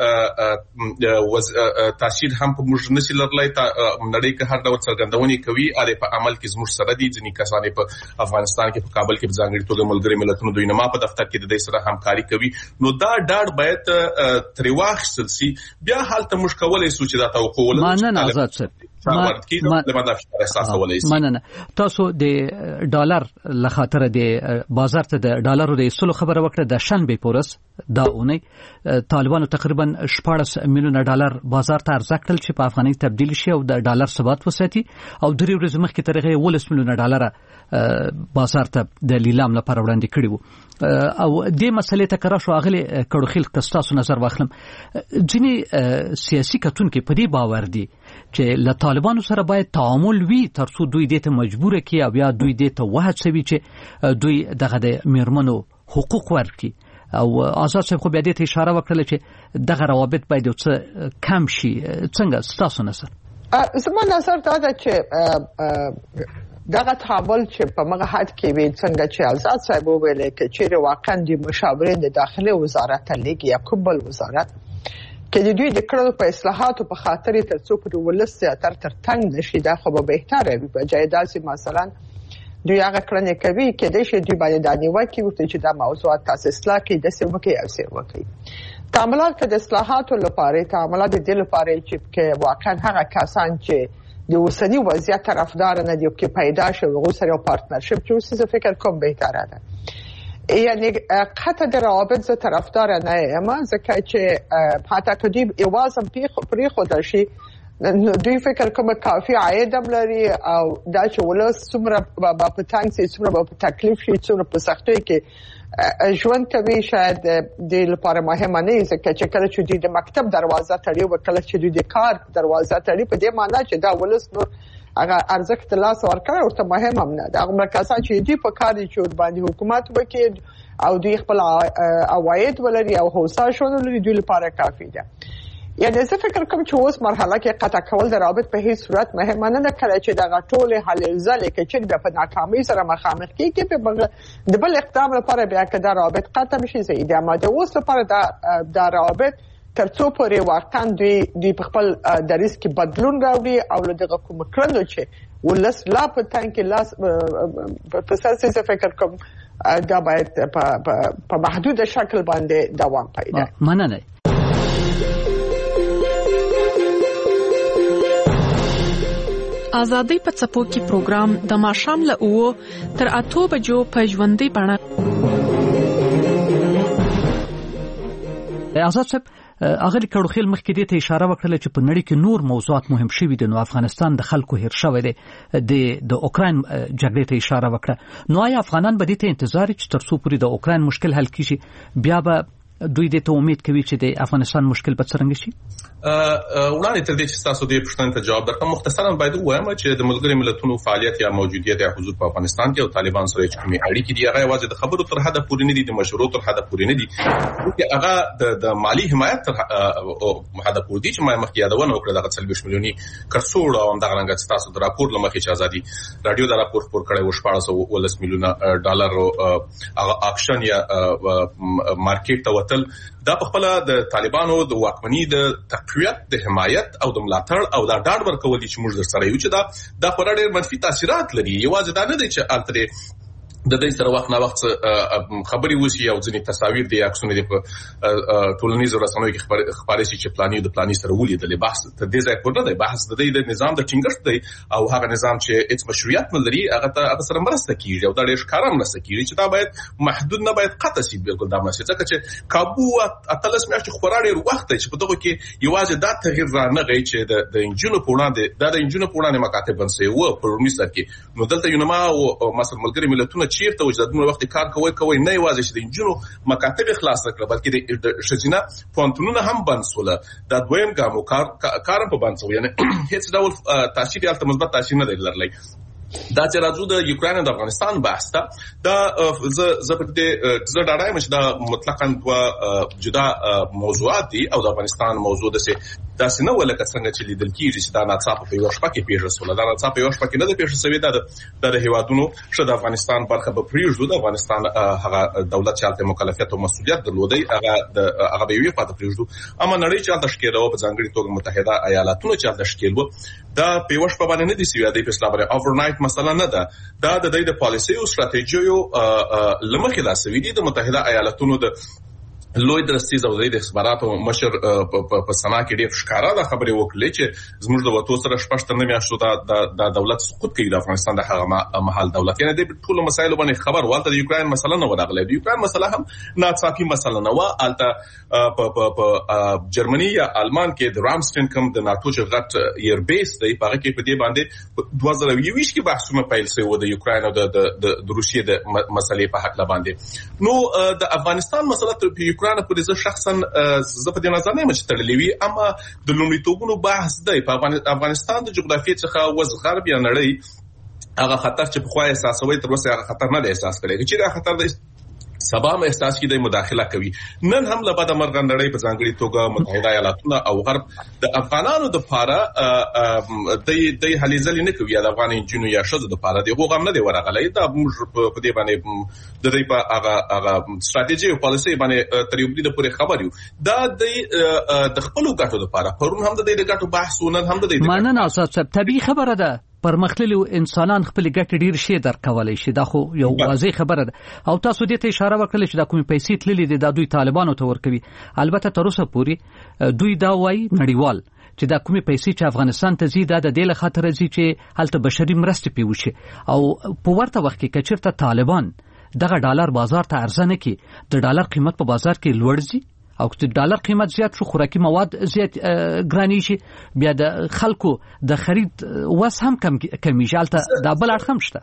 ډول تاثیر هم په موږ نشي لرلای. نړۍ که هر ډول څرګندونې کوي اړ په عمل کې زموږ سره دي. ځینې کسان په افغانستان کې په کابل کې ځانګړي توګه ملګري ملتونو دوی نما په دفتر کې د دې سره همکاري کوي. نو دا ډاډ باید ترې واخیستل شي. بیا حالت موږ کولای شو چې دا توقع ولرو. مننه آزاد صاحب. مننه. تاسو د ډالر لخاطر د بازار ته د ډالرو د ایستلو خبره وکړه. د شنبه پورس دا اونۍ طالبانو تقریبا شپږ میلیونه ډالر بازار ته عرضه کړل چې په افغانۍ تبدیل شي او د ډالر ثبات وساتي او درې ورځې مخکې تر هغه ولس میلیونه ډالر بازار ته د لیلام لپاره وړاندې کړي وو او دې مسلې ته کرا شو اغلی کړو خل کستاسو نظر واخلم. ځینې سیاسي کتونکو په دې باور دي چې له طالبانو سره باید تعامل وي ترڅو دوی دې ته مجبور کړي او یا دوی دې ته وهڅوي چې دوی دغه د میرمنو حقوق ورکړي. او آزاد صاحب خو بیا دې ته اشاره وکړه چې دغه روابط باید څه کم شي. څنګه ستاسو نظر؟ زما نظر دا ده چې دغه تعامل چې په مغه حد کې وي څنګه چې آزاد صاحب وویل چې چیرې واقعا د مشاورین د داخله وزارت لیګ یا کوبل وزارت کې د دوی د کړو په اصلاحاتو په خاطر ترڅو په ولست تر تر تنگ نشي دا خو به بهتره وي. په جای داسې مثلا دوی هغه کړنې کوي کې د شي دوی باندې د نیوکه کوي چې دا موضوعات تاسو اصلاح کې د څه وکي او څه وکي. تعاملات د اصلاحاتو لپاره تعاملات د دې لپاره چې واقعا هغه کسان چې د اوسنی وضعیت طرفدار نه دي چې پیدا شي او سره پارتنرشپ چې اوس څه فکر کوم بهتره ده. یعنی قطع د روابط ز طرفدار نه یم ځکه چې حتی کدی ایوازم پری خود شي دوی فکر کوم کافي عاید هم لري او دا چې ولس څومره په تنګ سي څومره په تکلیف شي څومره په سختۍ کې ژوند کوي شاید د لپاره مهمه نه ځکه چې کله چې د مکتب دروازه تړي او کله چې د کار دروازه تړي په دې معنی چې دا ولس نور هغه ارزښت لاس ورکړ ورته مهم هم نه دا مرکزان چې دی په کار دي چې باندې حکومت وکړي او دوی خپل عواید ولري او هوسا شون لري دوی لپاره کافي ده. یعنی زه فکر کوم چې اوس مرحله کې قطع کول د رابط په هیڅ صورت مهمه نه ده کله چې دا ټول حل ځلې کې چې د په ناکامۍ سره مخامخ کیږي په د بل اقدام لپاره بیا که دا رابط قطع بشي زه ایده ما د اوس لپاره دا دا رابط ترڅو پورې واقعا دوی دوی په خپل دریس کې بدلون راوړي او له دغه کوم کړنو چې ولس لا په تان کې لاس په اساس زه فکر کوم دا باید په محدود شکل باندې دوام پیدا کړي. مننه. آزادۍ په څپو کې پروګرام د ماښام له اوو تر اتو بجو په ژوندۍ بڼه. آزاد صاحب اغلی کړوخیل مخکې دې ته اشاره وکړه چې په نړۍ کې نور موضوعات مهم شوي دي. نو افغانستان د خلکو هیر شوی دی د د اوکراین جګړې ته اشاره وکړه. نو آیا افغانان به دې ته انتظار چې تر څو پورې د اوکراین مشکل حل کیږي بیا به دوی دې ته امید کوي چې د افغانستان مشکل به څنګه شي؟ وړاندې تر دې چې تاسو دې پوښتنې ته جواب درکړم مختصراً باید ووایم چې د ملګرو ملتونو فعالیت یا موجودیت یا حضور په افغانستان کې او طالبان سره چې کومې اړیکې دي هغه واځي د خبرو تر حد پورې نه دي د مشروع تر حد پورې نه دي چې هغه د د مالی حمایت تر حد پورې دي چې ما مخکې یادونه وکړه دغه څلوېښت میلیوني کڅوړ او دغه رنګ تاسو د راپور لمخې چې ازادي رادیو دا راپور خپور کړی و شپږ سوه ولس میلیونه ډالر هغه اکشن یا مارکیټ ته وتل دا په خپل د طالبانو د واکمنۍ د تقویت د حمایت او د ملاتړ او دا ډاډ ورکول دي چې موږ در سره یو چې دا د خورا ډېر منفي تاثیرات لري. یوازې دا نه دی چې الته د دې سره وخت نه وخت خبري وسی او ځینې تصاویر دي عکسونه دي په ټولنیزو رسنیو کې خبرې شي چې پلاني د پلاني سره ولیدل بحث ته دې ځای پر نه دی بحث د دې د نظام د ټینګښت دی او هغه نظام چې هیڅ مشروعیت نه لري هغه ته هغه سره مرسته کیږي او دا ډېر ښکاره مرسته کیږي چې دا باید محدود نه باید قطع شي. بالکل دا مسله ځکه چې کابو اتلس میاشتې خورا ډېر وخت دی چې په دغه کې یوازې دا تغییر را نه غي چې د د انجونو په وړاندې دا د انجونو په وړاندې مکاتب بنسي و په رومي سر کې نو دلته یو نما او مثلا ملګری ملتونه چیرته چې د وخت کار کوي کوي نه یوازې چې د انجونو مکاتب خلاص کړل بلکې د شزینه پونتونونه هم بند سول دا دویم ګام کار کارم په بند سو یعنی هیڅ ډول تاثیر یالته مثبت تاثیر نه لرلی. دا چې راځو د یوکرين او د افغانستان بحث ته دا ز زبرده ز ډاډایم چې دا مطلقاً دوا جدا موضوعات دي او د افغانستان موضوع د سه داسې نه ولکه څنګه چې لیدل کیږي چې دا ناڅاپه په یو شپه کې پیښه سول دا ناڅاپه په یو شپه کې نه د پیښه سوي دا د هیوادونو شته د افغانستان برخه په پریږدو د افغانستان هغه دولت چې الته مکلفیت او مسؤلیت درلودي هغه د هغه به وی پاتې پریږدو اما نړۍ چې الته شکیلو په ځانګړي توګه متحده ایالاتونو چې الته شکیلو دا په یو شپه باندې نه دي سوي د اسلام اوورنایټ مثلا نه ده دا د دې د پالیسي او ستراتیژیو لمخې لا سوي دي د متحده ایالاتونو د لوی درستیز او د اخباراتو مشر په سنا کې ډېر ښکارا دا خبرې وکړلې چې زموږ د وټو سره شپږ نه میاشتو دا د دولت سقوط کوي د افغانستان د هغه محل دولت یعنی د ټول مسایلو باندې خبر والته د یوکرين مسله نه وداغله د یوکرين مسله هم ناڅاپي مسله نه و الته په جرمني یا آلمان کې د رامستین کوم د ناتو چې غټ ایر بیس دی په هغه کې په دې باندې دوه زره یوویشت کې بحثونه پیل شوی و د یوکرين او د د روسیې د مسلې په حق باندې نو د افغانستان مسله ته یوکرين په دې شخصا زه په دې نظر نه مچ تړلې وي اما د لومړیتوبونو بحث دی په افغانستان د جغرافیې څخه وز غرب یا نړۍ هغه خطر چې په خوا احساسوي تر اوسه هغه خطر نه دی احساس کړی چې دا خطر دی سبا هم احساس کې د مداخله کوي نن هم له بعد مرغ نړۍ په ځانګړي توګه متحده ایالاتونه او غرب د افغانانو د پاره د د حلیزل نه کوي د افغان انجینو یا شذ د پاره دی هغه نه دی ورغلی دا موږ په دې باندې د دې په هغه هغه ستراتیژي او پالیسي باندې تر یو د پوره خبر یو دا د خپل ګټو د پاره پرون هم د دې ګټو بحثونه هم د دې مانه اساس طبيعي خبره ده پرمختللي انسانان خپل ګټ ډیر شي درکولای شي دا خو یو واضح خبره ده او تاسو دې ته اشاره وکړه چې دا کومې پیسې تللې دي د دوی طالبانو ته ورکوي البته تر اوسه پورې دوی دا وایي نړیوال چې دا کومې پیسې چې افغانستان ته زی دا د دې له خاطر زی چې هلته بشري مرستې پیوشي او په ورته وخت کې کچرته طالبان دغه ډالر بازار ته ارزنه کې د ډالر قیمت په بازار کې لوړ ځي او چې ډالر قیمت زیات شو خوراکي مواد زیات ګرانی شي بیا د خلکو د خرید وس هم کم کمیږي البته دا بل اړخ هم شته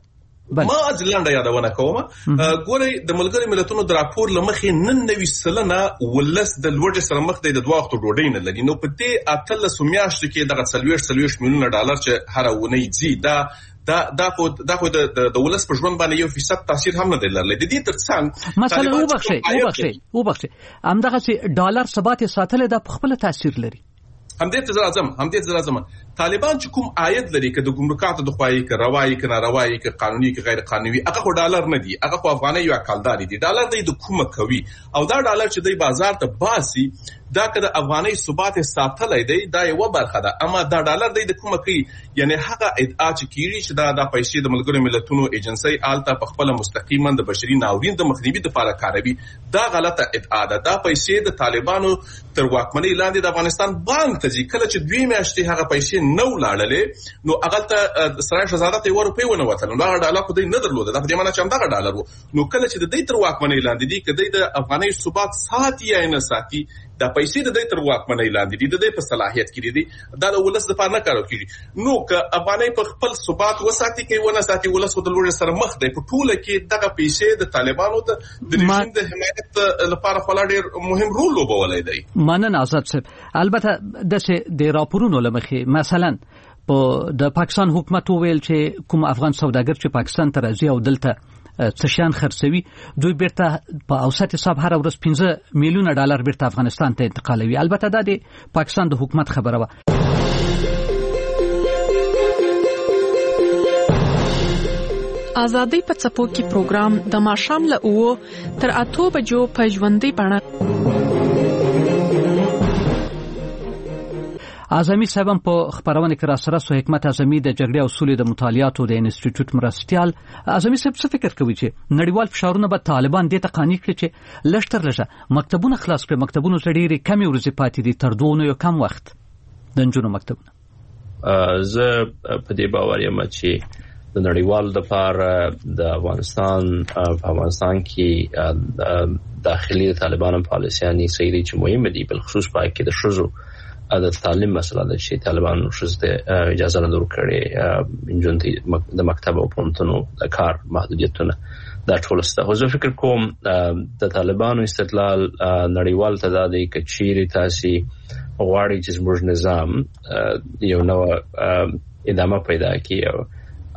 ما از لنډه یادونه کوم ګورئ د ملګرو ملتونو د راپور لمخې نن نوي سلنه ولس د لوړ سره مخ دی د دوه وختو ډوډۍ نه لري. نو په دې اتلس میاشتو کې دغه څلوېښت څلوېښت میلیونه ډالر چې هر اونۍ ځي دا دا دا خو دا خو د د ولس په ژوند باندې یو فیصد تاثیر هم نه دی لرلی. د دې ترڅنګ مثلا وبخښئ وبخښئ وبخښئ همدغه ډالر ثبات ساتل د خپل تاثیر لري. همدې ته راځم همدې ته راځم طالبان چې کوم عاید لري که د ګمرکاتو د خوایي که روایي که ناروایي که قانوني که غیر قانوني هغه خو ډالر نه دي، هغه خو افغانۍ یو کالداري دي. ډالر دی د کومه کوي او دا ډالر چې دی بازار ته باسي دا که د افغانۍ ثبات ساتلی دی دا یوه برخه ده، اما دا ډالر دی د کومه کوي یعنی هغه ادعا چې کیږي چې دا د پیسې د ملګرو ملتونو ایجنسۍ آلته په خپله مستقیما د بشري ناورین د مخنیوي دپاره کاروي، دا غلطه ادعا ده. دا پیسې د طالبانو تر واکمنۍ لاندې د افغانستان بانک ته ځي. کله چې دوی میاشتې هغه پیسې نه ولاړلې نو هغلته سرای شهزاده ته یوه روپۍ ونه وتله، نو هغه ډالر خو دوی نه درلوده، دا په دې معنی چې همدغه ډالر و. نو کله چې د دوی تر واکمنۍ لاندې دي که دوی د افغانۍ ثبات ساتي یا نه ساتي دا پیسې د دوی تر واکمنۍ لاندې دي، د دوی په صلاحیت کې دي، دا د ولس دپاره نه کارول کېږي. نو که افغانۍ په خپل ثبات وساتي که ونه ساتي ولس خو د لوږې سره مخ دی. په ټوله کې دغه پیسې د طالبانو ته د رژیم د حمایت لپاره خورا ډېر مهم رول لوبولی دی. مننه آزاد صاحب. البته داسې د راپورونو له مخې مثلا په د پاکستان حکومت وویل چې کوم افغان سوداګر چې پاکستان ته راځي او دلته څه شیان خرڅوي دوی بیرته په اوسط حساب هر ورځ پنځه میلیونه ډالر بیرته افغانستان ته انتقالوي. البته دا د پاکستان د حکومت خبره وه. ازادي په څپو کې پروګرام د ماښام له اوو تر اتو بجو په ژوندۍ بڼه. اعظمي صاحب په خبرونه کې را سره سو حکمت اعظمي د جګړې او سولې د مطالعاتو د انسټیټیوټ مرستيال. اعظمي صاحب څه فکر کوي چې نړیوال فشارونه به طالبان دې ته قانع کړي چې لشتر لږه مکتبونه خلاص کړي؟ مکتبونه ډېرې کمې ورځې پاتې دي تر دوه یو کم وخت د نجونو مکتبونه. زه په دې باور یم چې د نړیوال لپاره د افغانستان په افغانستان کې داخلي طالبان پالیسياني سيري چې مهمه دي، بل خصوص په کې د شوزو د تعلیم مسله ده چې طالبان شوزته اجازه نه ورکړي انجن د مکتب او پونتونو د کار محدودیتونه دا ټول ست. خو زه فکر کوم د طالبانو استدلال نړیوال ته دا دی چې چیرې تاسو غواړئ چې زموږ نظام یو نو ادامه پیدا کړي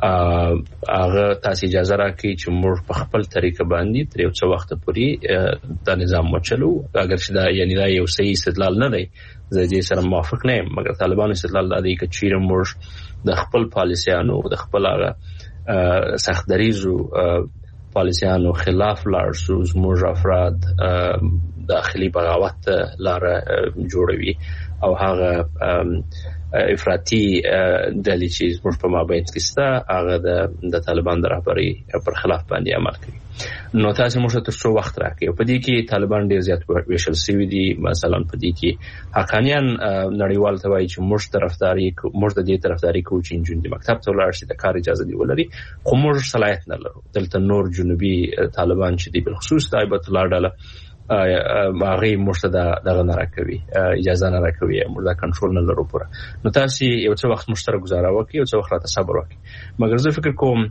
هغه تاسو اجازه راکړي چې موږ په خپل طریقه باندې تر یو څه وخت پورې دا نظام وچلو. اگر چې دا یعنی دا یو صحیح استدلال نه دی، زه دې سره موافق نه یم، مګر طالبانو استدلال دا دی چې چیرې موږ د خپل پالیسیانو د خپل هغه سخت دریزو پالیسیانو خلاف لاړ شو، زموږ افراد داخلي بغاوت لاره جوړوي او هغه افراطي ډلې چې زموږ په مابین کې سته هغه د طالبان د رهبرۍ پر خلاف باندې عمل کوي. نو تاسو موږ ته څو وخت راکړئ. په دې کې طالبان ډېر زیات ویشل شوي دي. مثلا په دې کې حقانیان نړیوال ته وایي چې موږ طرفداري موږ د دې طرفداري کوو چې نجونې د مکتب ته ولاړ شي، د کار اجازه دی ولري، خو موږ صلاحیت نه لرو. دلته نور جنوبي طالبان چې دي بالخصوص د ایبت الله ډله هغه مرتدا دغه نه راکوي، اجازه نه راکوي، موږ دا کنټرول نه لرو پوره. نو تاسو یو څه وخت مشترک گزاره وکړئ، یو څه وخت راته صبر وکړئ. مګر زه فکر کوم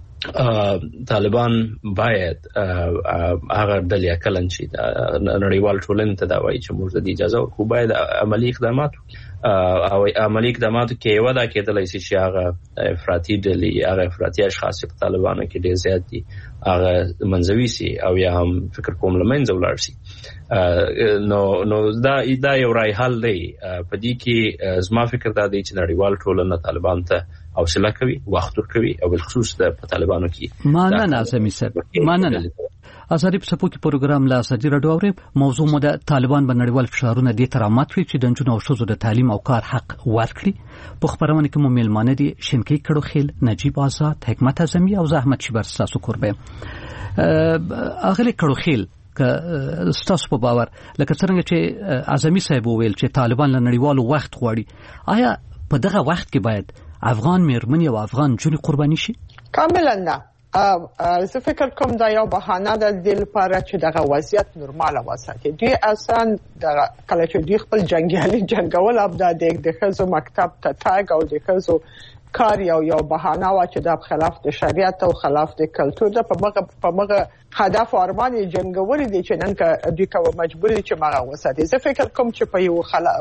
طالبان باید هغه ډلې کلن شي نړیوال ټولنې ته دا وایي چې موږ د اجازه ورکو، باید عملی اقدامات او عملی اقداماتو کې یو دا کېدلی شي چې هغه افراطي ډلې هغه افراطي اشخاص په طالبانو کې ډېر زیات دي هغه منځوي سي او یا هم فکر کوم لمنځه ولاړ شي. نو نو دا دا یو رای حل دی. په دې کې زما فکر دا دی چې نړیوال ټولنه طالبان ته حوصله کوي، وخت ورکوي او بالخصوص د طالبانو کې مننه اعظمي صاحب. مننه. ازادي په سپوږی پروګرام لا ازادي راډیو اوري. موضوع مو د طالبان په نړیوال فشارونه دي تر امات وی چې د جنونو او شوزو د تعلیم او کار حق ورکړي. په خبرونه کې مو میلمانه دي شینکی کړو خیل، نجیب آزاد، حکمت اعظمي او زحمت شبر تاسو قربه. اغلی کړو خیل که ستاسو په باور لکه څنګه چې اعظمي صاحب وویل چې طالبان له نړیوالو وخت غواړي، آیا په دغه وخت کې باید افغان میرمنې او افغان جونې قرباني شي؟ کاملا نه. زه فکر کوم دا یو بهانه ده د لپاره چې دغه وضعیت نورماله وساتي. دوی اصلا د کله چې دوی خپل جنگیالي جنگول اب د د خزو مکتب ته تاګ او د خزو کار یو یو بهانه وا چې د خلاف د شریعت او خلاف د کلچر د په مغه په مغه هدف ارمان جنگوري دي چې نن کا دوی کا مجبور دي چې مغه وساتي. زه فکر کوم چې په یو خلا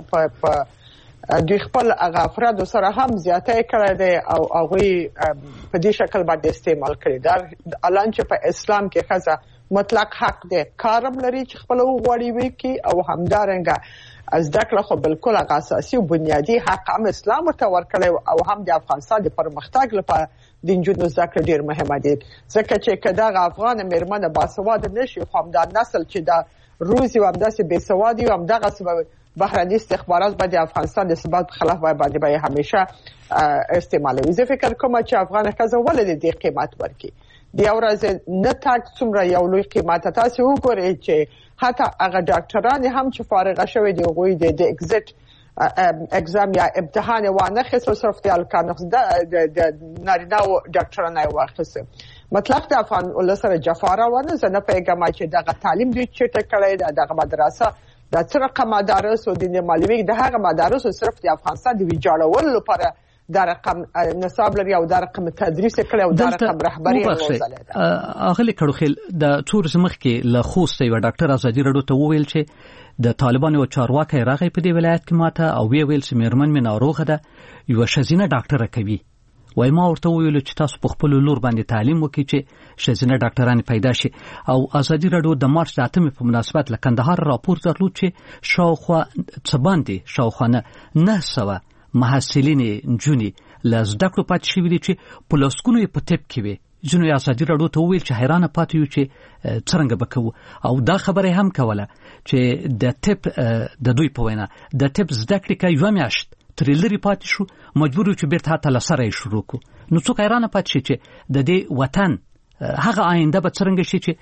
په دوی خپل هغه افراد سره هم زیاته کړی دی او هغه په دې شکل باندې استعمال کړی دا الان چې په اسلام کې خزه مطلق حق دی کارم لري چې خپل وغوړي وي کی او همدارنګه از دکله خو بالکل اساسي او بنیادی حق هم اسلام ته ورکړی او هم د افغانستان د پرمختګ لپاره د انجونو ذکر ډیر مهمه دي ځکه چې کله افغان مرمنه باسواد نشي خو هم د نسل چې دا روزي و همداسې بې سوادي و هم دغه سبب بهرني استخبارات باندې افغانستان د ثبات خلاف باندې به همیشه استعمالوي. زه فکر کوم چې افغان خزه ولې دې قیمت ورکړي دی اورز نه تاک څومره یو لوی قیمت تاسو وګورئ چې حتی هغه ډاکټران هم چې فارغ شوی دی غوي د اگزیت اگزام یا امتحان وانه خصوص صرف د الکانوس د نارینه ډاکټران یې واخیسته مطلب د افغان ولسره جفاره ونه زنه پیغام چې دغه تعلیم دی چې ټکړې دغه مدرسه د څرقه مدارس او د معلومي د هغه مدارس صرف د افغانستان د ویجاړولو لپاره دا رقم نصاب لري او دا رقم تدریس کړي او دا رقم رهبری روزله ده. اغلی کړوخیل د څور زمخ کې له خوسته یو ډاکټر ازادي رډو ته وویل چې د طالبانو چارواکي راغی په دې ولایت کې ماته او وی ویل چې میرمن مې ناروغه ده یو شزینه ډاکټر کوي وای ما ورته ویل چې تاسو په خپل لور باندې تعلیم وکړئ چې شزینه ډاکټران پیدا شي او ازادي رډو د مارچ د اتمې په مناسبت له کندهار راپور درلود چې شاوخوا څه باندې شاوخوا نه سوه محصلین جونی لزدکړو پات شي ویلي چې پلاسکونو په تپ کې وي جنو یا ازادي رډو ته ویل چې حیرانه پاتې یو چې څنګه بکو او دا خبره هم کوله چې د تپ د دوی په وینا د تپ زدکړې کې یو میاشت ترلری پاتې شو مجبور چې بیرته هاته لسره شروع کو نو څوک حیرانه پاتې شي چې د دې وطن هغه آینده به څنګه شي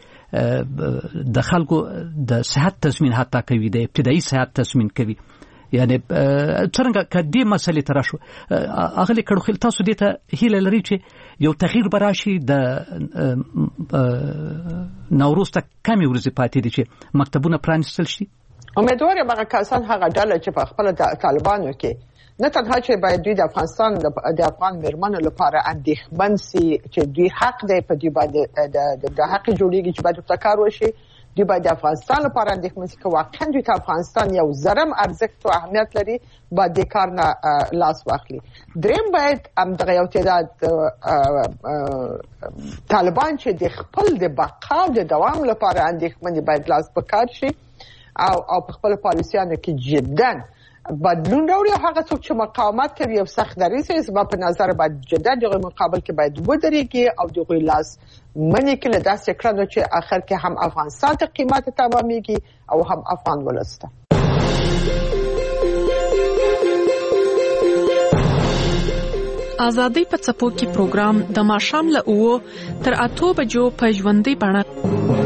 چې د خلکو د صحت تضمین حتی کوي د ابتدایي صحت تضمین کوي یعنی څنګه کدي مسلې تر شو اغلی کړو خل تاسو دې ته هیله لري چې یو تغییر براشي د نوروز ته کمی ورځې پاتې دي چې مکتبونه پرانستل شي. امیدوار یم هغه کسان هغه ډله چې په خپل طالبانو کې نه تنها چې باید دوی د افغانستان د افغان مرمنو لپاره اندېښمن سي چې دوی حق دی په دوی باندې د حق جوړیږي چې باید ابتکار وشي دوی باید د افغانستان لپاره اندېښمن سي چې واقعا دوی ته افغانستان یو زرم ارزښت او اهمیت لري باید د کار نه لاس واخلي. دریم باید همدغه یو تعداد طالبان چې د خپل د بقا د دوام لپاره اندېښمن باید لاس په کار شي او او په خپل پالیسیانو کې جداً بدلون راوړي هغه څوک چې مقاومت کوي او سخت دریځ یې زما په نظر باید جدا دغه مقابل کې باید ودرېږي او دغه لاس منې کې له داسې کړنو چې اخر کې هم افغانستان ته قیمت تمامېږي او هم افغان ولس ته. آزادۍ په څپو کې پروګرام د ماښام له اوو تر اتو بجو په ژوندۍ بڼه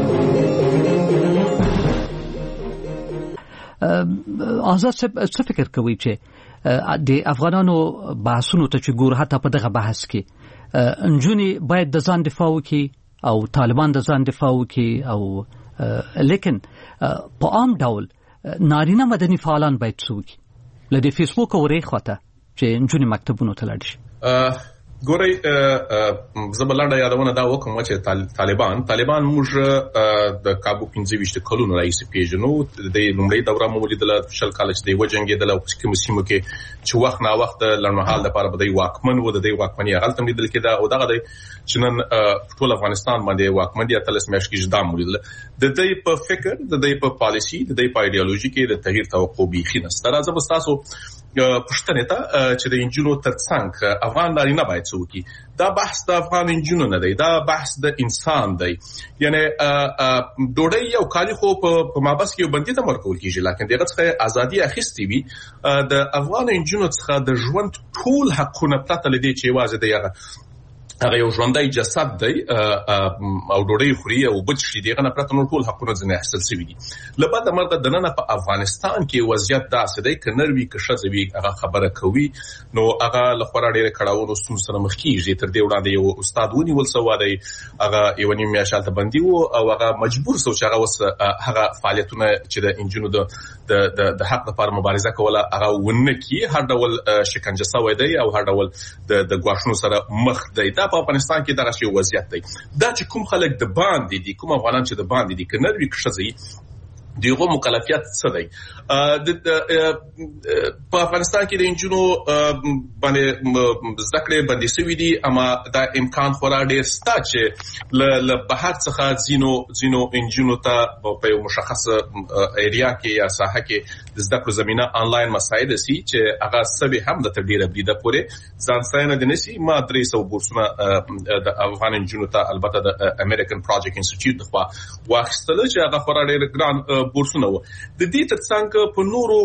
آزاد څه فکر کوي چې د افغانانو بحثونو ته چې ګور حتی په دغه بحث کې انجونی باید د ځان دفاع وکړي او طالبان د ځان دفاع وکړي او لیکن په عام ډول نارینه مدني فعالان باید څه وکړي لدې فیسبوک او ریخوته چې انجونی مکتبونو ته لاړ شي. ګورئ زبلانډه یادونه دا وکم چې طالبان طالبان موږ د کابو پنځه ویشت کلونو راځي پیژنو د لومړی دوره مو لیدل شل کال چې د وجنګ د کوم سیمو کې چې وخت نا وخت لړمحال لپاره بده واکمن و د دې واکمنۍ غلطه لیدل کېده او دغه د چنن ټول افغانستان باندې واکمن دي تلس مېش کې جدا مو لیدل د دې په فکر د دې په پالیسی د دې په ایدئولوژي کې د تغییر توقع بيخي نشته. راځه تاسو پښتنه ته چې د انجونو ترڅنګ افغان نارینه باید څوکي دا بحث د افغان انجونو نه دی دا بحث د انسان دی یعنی ډوډۍ یو کالی خو په مابس کې باندې ته مرکول کیږي لکه دغه څخه ازادي اخیستي وي د افغان انجونو څخه د ژوند ټول حقونه پرته لدی چې واځي دی هغه یو ژوندۍ جسد دی او ډوډۍ خوري او بچی دی غنه پرته نور ټول حقونه ځنه حاصل شوی دي لبد مرګ د نن په افغانستان کې وضعیت داسې دی ک نروي ک شذوي هغه خبره کوي نو هغه لخوا ډیره کړهونو سم سره مخ کیږي تر دې وړاندې یو استاد ونی ول سو دی هغه یو نیم میاشاله بندي وو او هغه مجبور سو چې هغه وس هغه فعالیتونه چې د انجینو د د حق لپاره مبارزه کوله هغه ونه کی هر ډول شکنجه سوی دی او هر ډول د د ګواښونو سره مخ دی په افغانستان کې دغه شی وضعیت دی دا چې کوم خلک د باندې دي کوم افغانان چې د باندې دي کنه وی کښځي دیغه مکلفیت څه دی په افغانستان کې د انجینو باندې ذکر باندې سوي دي اما دا امکان خورا ډیر ستا چې ل بهر څخه زینو زینو انجینو ته په یو مشخص ایریا کې یا ساحه کې د ذکر زمينه انلاین مسایل سي چې هغه سبي هم د تدبیر بلیده پورې ځان ساينه د نسی ما درې سو بورسونه د افغان انجینو ته البته د امریکن پروجیکټ انسټیټیوټ دغه واخستل چې هغه خورا ډیر ګران بورسونه و د دې ترڅنګ په نورو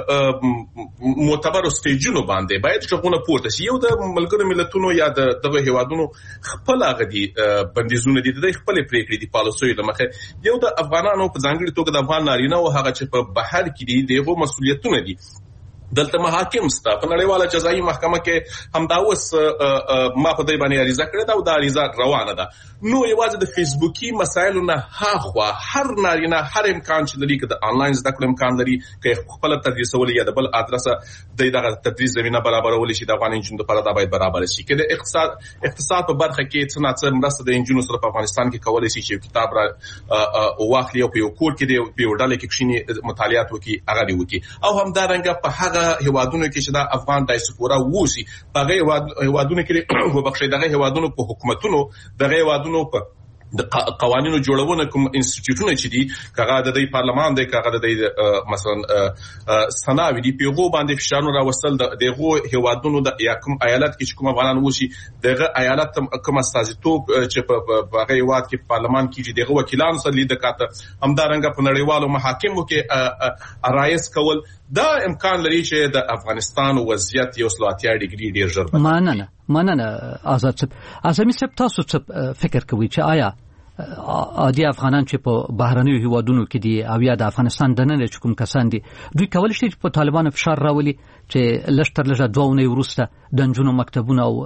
معتبرو سټیجونو باندې باید څنګه پورته شي یو د ملګرو ملتونو یا د دغه هیوادونو خپل غدي بندیزونه دي د خپل پریکړې دي پالیسي لمخه یو د افغانانو په ځانګړي توګه د افغان نارینه او هغه چې په بهر کې دي دغه مسولیتونه دي دلته محاکم ستا په نړیواله جزایي محکمه کې هم دا اوس ما په دې باندې عریضه کړې ده او دا عریضه روانه ده نو یوازې د فیسبوکي مسایلو نه هاخوا هر نارینه هر امکان چې لري د انلاین زده کړې امکان لري چې خپل تدریسول یا د بل ادرسه د دغه تدریس زمينه برابرول شي د افغان انجینو لپاره دا باید برابر شي کې د اقتصاد اقتصاد په برخه کې څه نه څه مرسته د انجینو سره په افغانستان کې کولای شي چې کتاب را واخلي او په یو کور کې د پیوډل کې کښینی مطالعات وکي هغه دی وکي او هم دا رنګ په هغه هیوادونو کې چې دا افغان دایسپورا ووسی هغه هیوادونو کې وبخښي دغه هیوادونو په حکومتونو دغه هیوادونو په د قوانینو جوړونه کوم انسټیټیوټونه چې دي کغه د دې پارلمان دی کغه د دې مثلا سناوي دی پیغو باندې فشارونه راوستل دغه هیوادونو د یا کوم ایالت کې کوم افغانان وشي دغه ایالت کوم استازیتوب چې په هغه هیواد کې پارلمان کې دغه وکیلانو سره لید کاته همدارنګه په نړیوالو محاکمو کې رایس کول دا امکان لري چې د افغانستان وضعیت یو سلواتیا ډیګري ډیر ژر مننه مننه آزاد صاحب اعظمي صاحب تاسو څه فکر کوئ چې آیا عادي افغانان چې په بهرنیو هیوادونو کې دي او یا د افغانستان دننه چې کوم کسان دي دوی کولای شي په طالبانو فشار راولي چې لشتر لږه دوه ورسته د جنونو مکتبونه او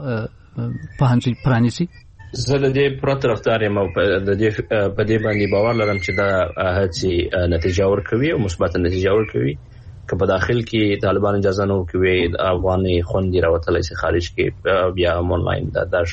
په هنځي پرانیسي زه د دې پروترفتار یم او د دې په دې باندې باور لرم چې دا هڅه نتیجه ورکوي او مثبت نتیجه ورکوي که په داخل کې طالبان اجازه نه ورکوي افغاني خوندې راوتلای شي خارج کې بیا آنلاین دا د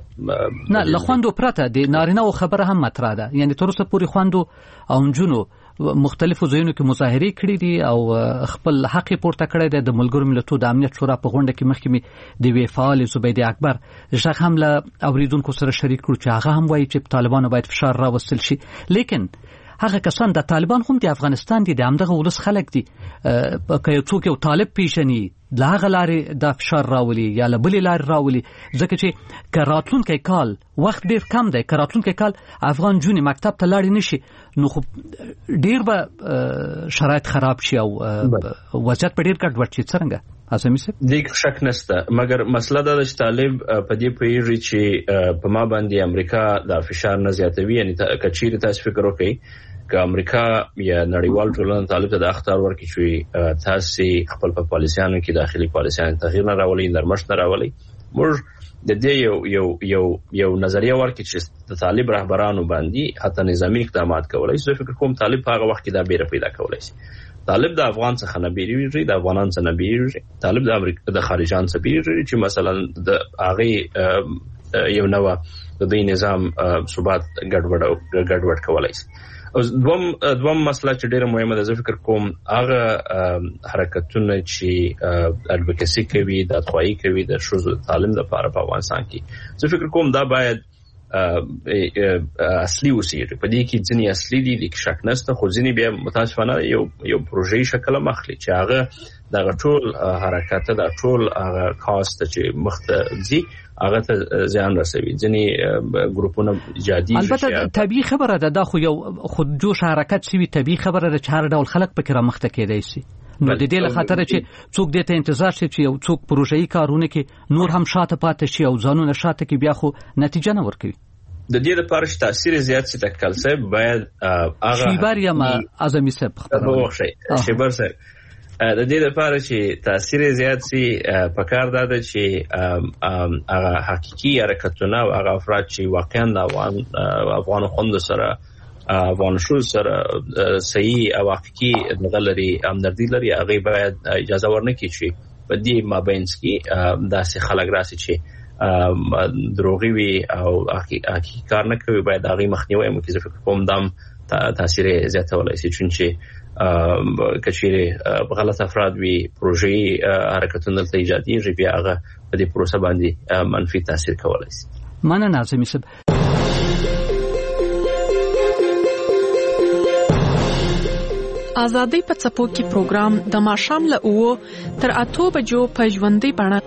نه لخواندو پرته د نارینه او خبره هم مطرح ده یعنی تر اوسه پورې خواندو او جنونو مختلفو ځایونو کې مظاهره کړې دي او خپل حق پورته کړی دی د ملګرو ملتونو د امنیت شورا په غونډه کې مخکې د وی فعال زبید اکبر ژغ هم له اوریدونکو سره شریک کړو چې هغه هم وایي چې طالبانو باید فشار راوستل شي لیکن هغه کسان د طالبان هم د افغانستان دي د همدغه ولس خلک دي که یو څوک یو طالب پیژني لا غلاري د فشار راولي یا لبلې لار راولي ځکه چې کراتلونکو کال وخت ډیر کم دی کراتلونکو کال افغان جونې مکتب ته لاړ نشي نو خو ډیر به شرایط خراب شي او وضعیت په ډیر کډ ورچی څنګه اعظمي صاحب دې شک نشته مګر مسله دا چې طالب په دې پیږي چې په ما باندې امریکا د فشار نه زیاتوي یعنی کچیر تاسو فکر وکړئ که امریکا یا نړیوال ټولنه طالب ته د اختیار ورکړي چې تاسو خپل په پالیسیانو کې داخلي پالیسیان تغییر نه راولي نرمښت نه راولي موږ د دې یو یو یو یو نظریه ورکړي چې د طالب رهبرانو باندې حتی نظامی اقدامات کولای شي فکر کوم طالب په هغه وخت کې دا بیره پیدا کولای شي طالب د افغان څخه نه بیریږي د افغانان څخه نه بیریږي طالب د امریکا د خارجان څخه بیریږي چې مثلا د هغه یو نو د دې نظام ثبات ګډوډ ګډوډ کولای شي او دوم دوم مسله چې ډیره مهمه ده زه فکر کوم هغه حرکتونه چې اډوکیسي کوي د اتخوایي کوي د شوزو تعلیم لپاره په افغانستان کې زه فکر کوم دا باید اصلي وسیږي په دې کې ځینې اصلي دي د شک نشته خو ځینې بیا متاسفانه یو یو پروژې شکل مخلي چې هغه د ټول حرکت د ټول هغه کاست چې مختلفي هغه ته ځان رسوي ځینې ګروپونه ایجادي البته طبيعي خبره ده دا خو یو خود جوش حرکت شوی طبيعي خبره ده چې هر ډول خلک پکې را مخته کېدای شي نو د دې له خاطر چې څوک دې ته انتظار شي چې یو څوک پروژې کارونه کې نور هم شاته پاتې شي او ځانونه شاته کې بیا خو نتیجه نه ورکوي. د دې لپاره چې تاثیر زیات شي د کلسب باید هغه شیبر یا اعظمي صاحب خبرونه شیبر صاحب د دې لپاره چې تاثیر زیات شي په کار دا ده چې هغه حقيقي حرکتونه او هغه افراد چې واقعا د افغان افغان خوند سره افغان شو سره صحیح او حقيقي دغلري همدردي لري هغه باید اجازه ورنکړي چې په دې مابینس کې داسې خلک راسي چې دروغي وي او حقيقي کار نه کوي باید هغه مخنیوي مو کې فکر کوم دام تاثیر زیاتولای شي چې کچېره غلط افراد وی پروژې حرکتونه ته ایجادي بیا هغه په دې پروسه باندې منفي تاثیر کولای شي. مننه اعظمي صاحب. ازادي په څپو کې پروګرام د ماښام له اوو تر اتو بجو په ژوندۍ بڼه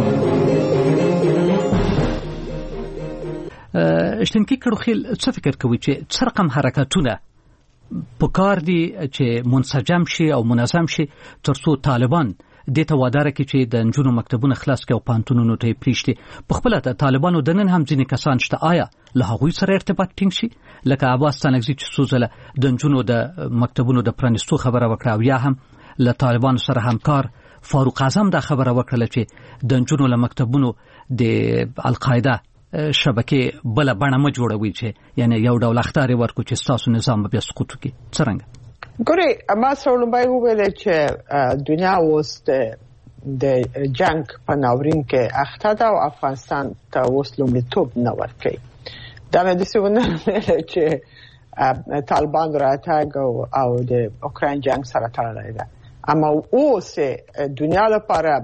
شتنکی کړوخیل څه فکر کوي چې څه رقم حرکتونه په کار دي چې منسجم شي او منظم شي ترڅو طالبان د توادار کې چې د نجونو مکتبونو خلاص کې او پانتونونو ته پریشتي په خپل ته طالبانو د نن هم ځینې کسان شته آیا له هغوی سره ارتباط ټینګ شي لکه عباس تنگزی چې سوزله د نجونو د مکتبونو د پرانستو خبره وکړه او یا هم له طالبانو سره همکار فاروق اعظم دا خبره وکړه چې د نجونو له مکتبونو د القاعده شبکه بل بڼه م جوړوي چې یعنی یو ډول اختیار ورکو چې تاسو نظام به سقوط کوي څنګه ګوري ما سره به ویل چې دنیا اوس د جنگ په ناورین کې اخته ده او افغانستان ته اوس لومړیتوب نه ورکوي دا مې د څه چې طالبان راتګ او د اوکراین جنگ سره تړلې ده اما اوس دنیا لپاره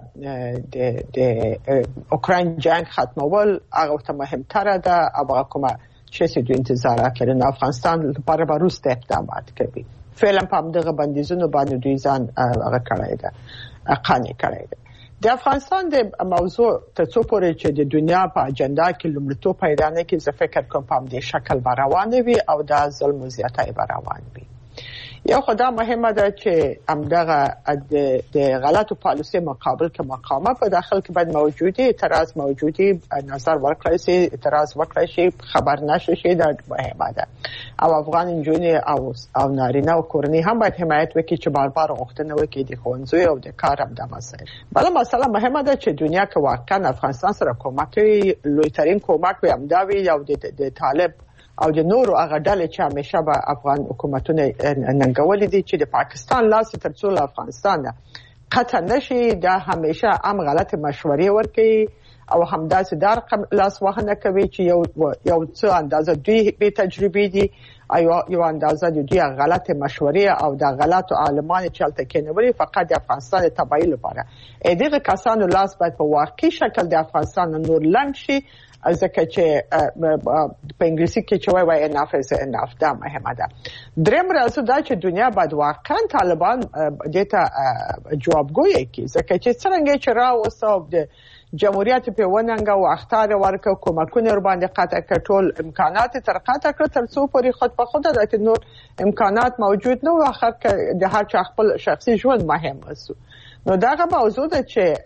د د اوکراین جنگ ختمول هغه ته مهمتره ده او هغه کومه چې د انتظارات لري نه افغانستان لپاره به روس اقدامات کوي فعلا په دغه بندیزونو باندې دوی ځان هغه کړی ده قانع کړی ده. د افغانستان د موضوع ته څو پورې چې د دنیا په اجنډا کې لومړیتوب پیدا نه کوي زه فکر کوم په دې شکل به روان وي او دا ظلم او زیاتۍ به روان وي. یو خدای مهمه ده چې همدغه د غلطو پالیسي مقابل کې مقاومت په داخل کې باید موجودي اعتراض موجودي نظر ورکړی شي اعتراض وکړی شي خبر نشي شي دا مهمه ده او افغان انجونې او او نارینه او کورنۍ هم باید حمایت وکړي چې بار بار غوښتنه وکړي د ښوونځیو او د کار هم د مسایل بل مسله مهمه ده چې دنیا کې واقعا افغانستان سره کومک کوي لوی ترين کومک به همدا وي او د طالب او د نورو هغه ډلې چې همیشه به افغان حکومتونه ننګولې دي چې د پاکستان لاس ترڅو افغانستان قطع نشي دا همیشه هم غلط مشورې ورکوي او همداسې دار لاس وهنه کوي چې یو یو څه اندازه دوی به تجربې دي او یو اندازه دوی غلط مشورې او د غلط عالمان چې الته کېنولي فقط د افغانستان تبعیض لپاره دغه کسانو لاس باید په واقعي شکل د افغانستان نور لنډ شي ځکه چې په انګلیسي کې چې وایي اناف از اناف دا مهمه ده. دریم راز دا چې دنیا باید واقعا طالبان دته جوابګویي کوي ځکه چې څنګه چې راوستو د جمهوریت په وننګ او اختیار ورکو کومکونه ور باندې قطع کټول امکانات تر قطع کړ تر څو پورې خود په خود د نور امکانات موجود نه و اخر د هر چا خپل شخصي ژوند مهم است. نو داغه موضوع ده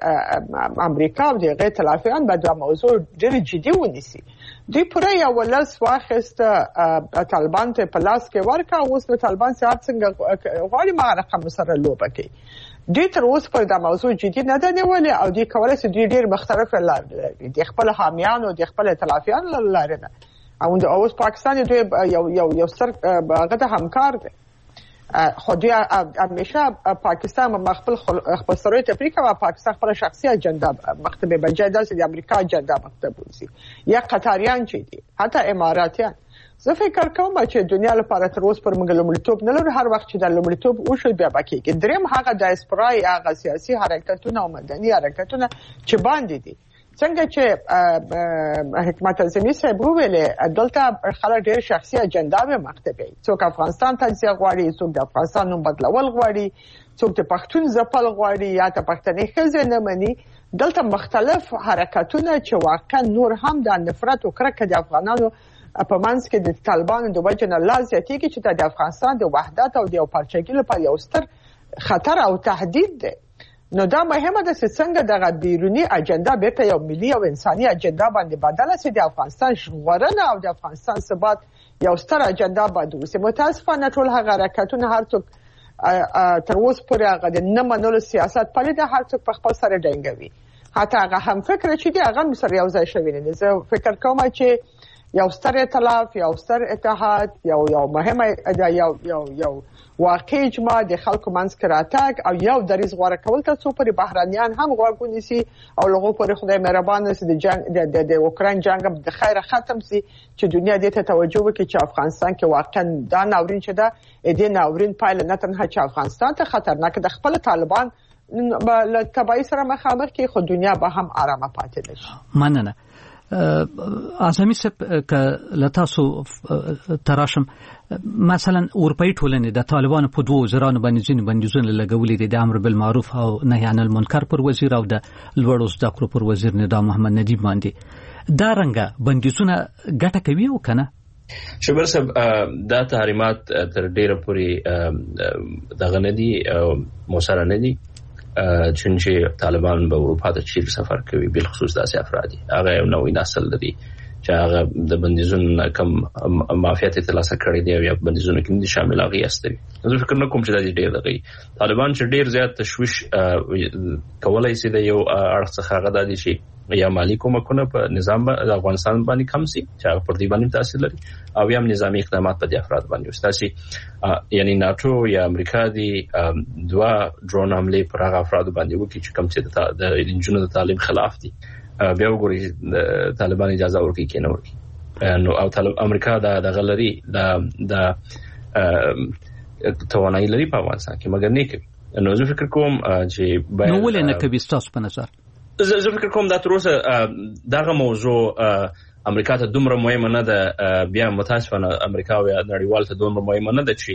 چې امریکا او د غیر تلافیان به دا موضوع ډېر جدي ونیسي. دوی پرې یو ولس واخیست طالبان ته په لاس کې ورکا اوس له طالبان سره څنګه غواړي ما رقم سره لوبه کوي. دوی تر اوسه پر دا موضوع جدي نه ده نیولې او دوی کولای شي دوی ډېر مختلف لار لري د خپل حامیان او د خپل تلافیان لاره نه او د اوس پاکستان دوی یو یو یو سر هغه د همکار دي خو دوی همیشه پاکستان مخبل خپل سروي افریقا او پاکستان خپل شخصي اجنډا مکتب بجای داسې د امریکا اجنډا مکتب وسی یا قطریان چې دي حتی اماراتیان زه فکر کوم چې دنیا لپاره تر اوسه پر موږ لومړیتوب نه لري هر وخت چې د لومړیتوب وشي بیا پکې دریم هغه د اسپرای هغه سیاسي حرکتونه او مدني حرکتونه چې باندې دي څنګه چې حکمت اعظمي صاحب ویلې دلته خلک ډېر شخصي اجنډا به مکتبي څوک افغانستان تجزیه غواړي څوک د افغانستان نوم بدلول غواړي څوک د پښتون ځپل غواړي یا د پښتني ښځې نه مني دلته مختلف حرکتونه چې واقعا نور هم د نفرت او کرکه د افغانانو په منځ کې د طالبانو د وجه نه لا زیاتېږي چې د افغانستان د وحدت او د یو پارچګۍ لپاره یو ستر خطر او تهدید دی. نو دا مهمه ده چې څنګه دغه بیرونی اجنډا بیرته یو ملي او انساني اجنډا باندې بدله شي. د افغانستان ژغورنه او د افغانستان ثبات یو ستر اجنډا باندې وسه. متاسفانه ټول هغه حرکتونه هر څوک تر اوسه پورې هغه د نه منلو سیاست پلي ده، هر څوک په خپل سره ډنګوي. حتی هغه هم فکر چې دی هغه سره یو ځای شوی نه. زه فکر کوم چې یو ستر ائتلاف، یو ستر اتحاد، یو یو مهمه یو یو یو واقعي اجماع د خلکو منځ کې راتګ او یو دریځ غوړه کول ته څو پرې بهرانيان هم غوږ ونیسي او لغو پرې خدای مهربان سي د جنگ د د اوکراین جنگ د خیر ختم سي چې دنیا دې ته توجه وکړي چې افغانستان کې واقعا دا ناورین چې دا دې ناورین پایله نه تنها چې افغانستان ته خطرناک د خپل طالبان له تبعی سره مخامخ کې خو دنیا به هم آرامه پاتې نشي. مننه. اعظمي صاحب ک لتاسو تراشم مثلا اروپאי ټولنې د طالبانو په دوه وزرانو باندې ځینې بندیزونه لګولې دي، د امر بالمعروف او نهي عن المنکر پر وزیر او د لوړو زده کړو پر وزیر نظام محمد نجیب باندې. دا رنګه بندیزونه ګټه کوي او کنه؟ شبر صاحب دا تحریمات تر ډیره پورې دغه نه دي موثر نه دي، چونچه طالبان به اروپا ته چیر سفر کوي، بل خصوص داسې افراد هغه یو نوې نسل لري چې هغه د بندیزونو کم معافیت ترلاسه کړی دی او یا بندیزونو کې دي شامل هغه استوي. زه فکر نه کوم چې دا ډیر دغه طالبان چې ډیر زیات تشویش کولای شي د یو اړخ څخه هغه د شي یا مالی کومکونه په نظام د افغانستان باندې کم سي چې هغه پر دې باندې تاثیر لري او یا نظامی اقدامات په دې افراد باندې وستاسي یعنی ناتو یا امریکا دی دوا ډرون حمله پر هغه افراد باندې وکړي چې کم چې د انجونو د تعلیم خلاف دي، بیا وګورئ طالبان اجازه ورکړي کې نه ورکړي. نو او طالب امریکا دا د غلري د د توانایي لري په افغانستان کې مګر نه کوي. نو زه فکر کوم چې نو ولې نه کوي تاسو په نظر؟ زه فکر کوم دا تر اوسه دغه موضوع امریکا ته دومره مهمه نه ده، بیا متاسفانه امریکا او نړیوال ته دومره مهمه نه ده چې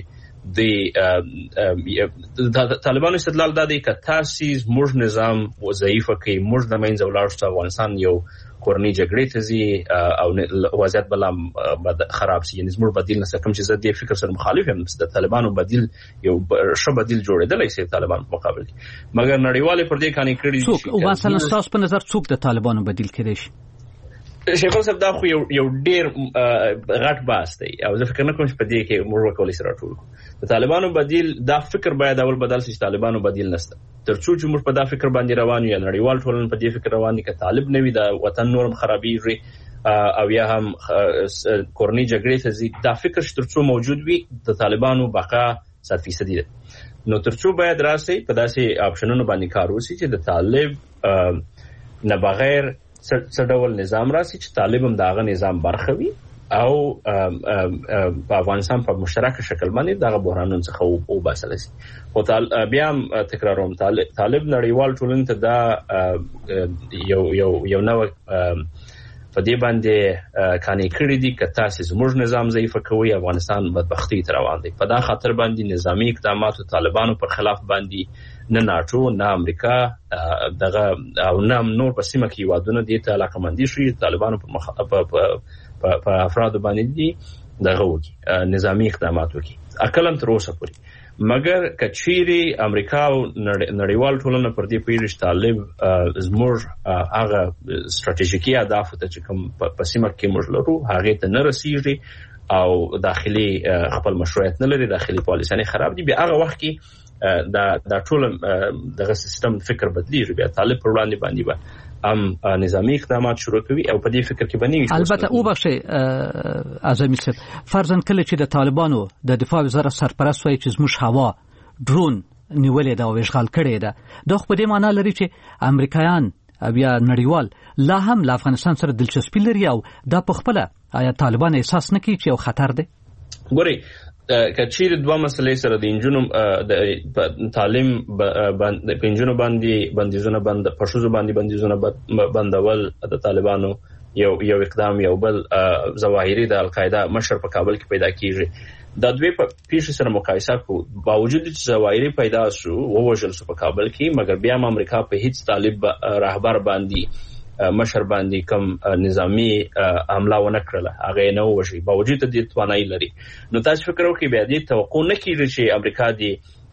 د طالبانو استدلال دا دی چې تاسو موږ نظام ضعیف کوي، موږ د منځ ولاړ شو افغانستان یو کورنۍ جګړې ته ځي او وضعیت بل خراب شي. یعنی موږ بدیل نه کوم چې زه د فکر سره مخالف یم، د طالبانو بدیل یو ښه بدیل جوړېدلی شي طالبان په مقابل کې، مګر نړیوال پر دې کاني کړی څوک او مثلا تاسو په نظر څوک د طالبانو بدیل کېدای شي؟ شیخ صاحب دا خو یو یو ډیر غټ باس دی او زه فکر نه کوم چې په دې کې موږ وکولای سره ټول د طالبانو بدیل دا فکر باید اول بدل شي. طالبانو بدیل نشته ترڅو چې موږ په دا فکر باندې روان یو، نړیوال ټولنه په دې فکر روان دي چې طالب نه وي د وطن نورم خرابېږي او یا هم کورنۍ جګړې ته ځي، دا فکر چې ترڅو موجود وي د طالبانو بقا صد فیصدي ده. نو ترڅو باید راسي په داسې اپشنونو باندې کار وشي چې د طالب نه بغیر څه ډول نظام راسي چې طالب هم دغه نظام برخه وي او په افغانستان په مشترک شکل باندې دغه بحرانونو څخه او باسل شي. خو بیا هم تکراروم طالب نړیوال ټولنې ته دا یو یو یو نو په دې باندې کاني کړی دي چې تاسو زموږ نظام ضعیف کوي، افغانستان بدبختی تر روان دي. په دا خاطر باندې نظامی اقدامات طالبانو پر خلاف باندې نه ناتو نه امریکا دغه او نه نور په سیمه کې وادونه دي ته علاقمندي شي طالبانو په مخ په افراد باندې دي دغه وکي نظامی اقدامات وکي اکلم تر اوسه پورې. مګر کچيري امریکا او نړیوال ټولنه پر دې پیښ طالب زموږ هغه ستراتیژیکي اهداف ته چې کوم په سیمه کې موږ لرو هغه ته نه رسیږي او داخلي خپل مشروعیت نه لري، داخلي پالیسي خراب دي، بیا هغه وخت کې دا دا ټول دغه سیستم فکر بدلیږي. بیا طالب پر وړاندې باندې به ام نظامی اقدامات شروع کوي او په دې فکر کې باندې البته او بخښه اعظمي صاحب فرضاً کله چې د طالبانو د دفاع وزارت سرپرست وایي چې زموږ هوا ډرون نیولې دا او اشغال کړي ده، دا خو په دې معنی لري چې امریکایان بیا نړیوال لا هم له افغانستان سره دلچسپي لري او دا په خپل آیا طالبان احساس نه کوي چې یو خطر دی؟ ګوري کچیر دوه مسلې سره د انجونو د تعلیم باندې پنځونو باندې بندیزونه بند پښوزو باندې بندیزونه بندول د طالبانو یو یو اقدام یو بل ظواهري د القاعده مشر په کابل کې پیدا کیږي. د دوی په پیښه سره مقایسه کو باوجود چې ظواهري پیدا شو ووجل شو په کابل کې، مګر بیا هم امریکا په هیڅ طالب رهبر باندې مشر باندې کم نظامی حمله ونه کړله، هغه نه وشي باوجود د توانایي لري. نو تاسو فکر وکړئ بیا دې توقع نه کیږي چې امریکا دې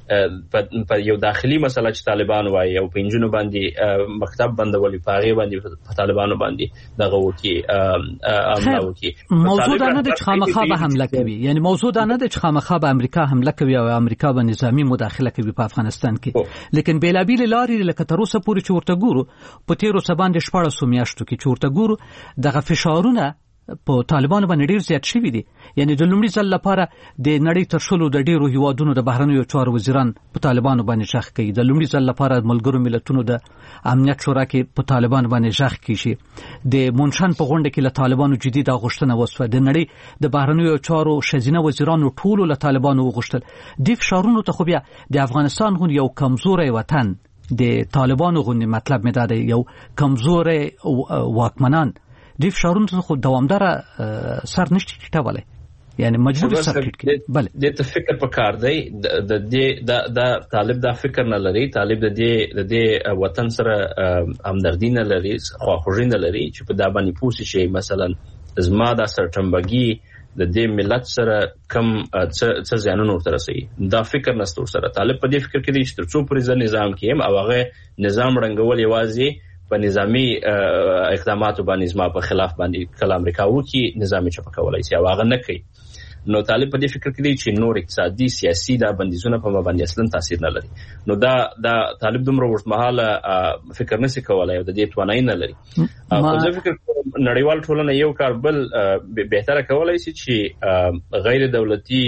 په یو داخلي مسله چې طالبان وایي او په انجونو باندې مکتب بندول په هغه باندې په طالبانو باندې دغه وکی عمله وکی موضوع دا نه د خامخا به حمله کوي یعنی موضوع دا نه د خامخا به امریکا حمله کوي او امریکا به نظامی مداخله کوي په افغانستان کې لیکن بیلابیل لارې لکه تر اوسه پورې چې ورته ګورو په تیرو سباند شپږ میاشتو کې چې ورته ګورو دغه فشارونه په طالبانو باندې ډیر زیات شوي دي یعنی د لومړي ځل لپاره د نړۍ تر شلو د ډیرو هیوادونو د بهرنیو چارو وزیران په طالبانو باندې ژغ کوي د لومړي ځل لپاره ملګرو ملتونو د امنیت شورا کې په طالبانو باندې ژغ کیږي د مونشن په غونډه کې له طالبانو جدي د غوښتنه وسوه د نړۍ د بهرنیو چارو شزینه وزیرانو ټولو له طالبانو وغوښتل د فشارونو ته خو بیا د افغانستان غون یو کمزوري وطن د طالبانو غون مطلب مې دا دی یو کمزوري واکمنان د فشارونو ته خو دوامدار سر نشي ټیټولای یعنی مجبور سر ټیټ بله د ته فکر پکار دی د د د طالب دا فکر نه لري طالب د دې د وطن سره همدردی نه لري خواخوږي نه لري چې په دا باندې پوسی شي مثلا زما دا سرټمبګي د دې ملت سره کم څه ځانونو ورته رسي دا فکر نستور سره طالب په دې فکر کې دی چې تر څو پرې نظام کې او هغه نظام رنګول یوازې په نظامی اقداماتو باندې زما په خلاف باندې کله امریکا وکي نظامی چپ کولای شي او هغه نه کوي نو طالب په دې فکر کې دی چې نور اقتصادي سیاسي دا بندیزونه په باندې اصلا تاثیر نه لري نو دا دا طالب دومره ورتمحاله فکر نشي کولای او د دې توانای نه لري او زه فکر نړیوال ټولنه یو کار بل بهتره کولای شي چې غیر دولتي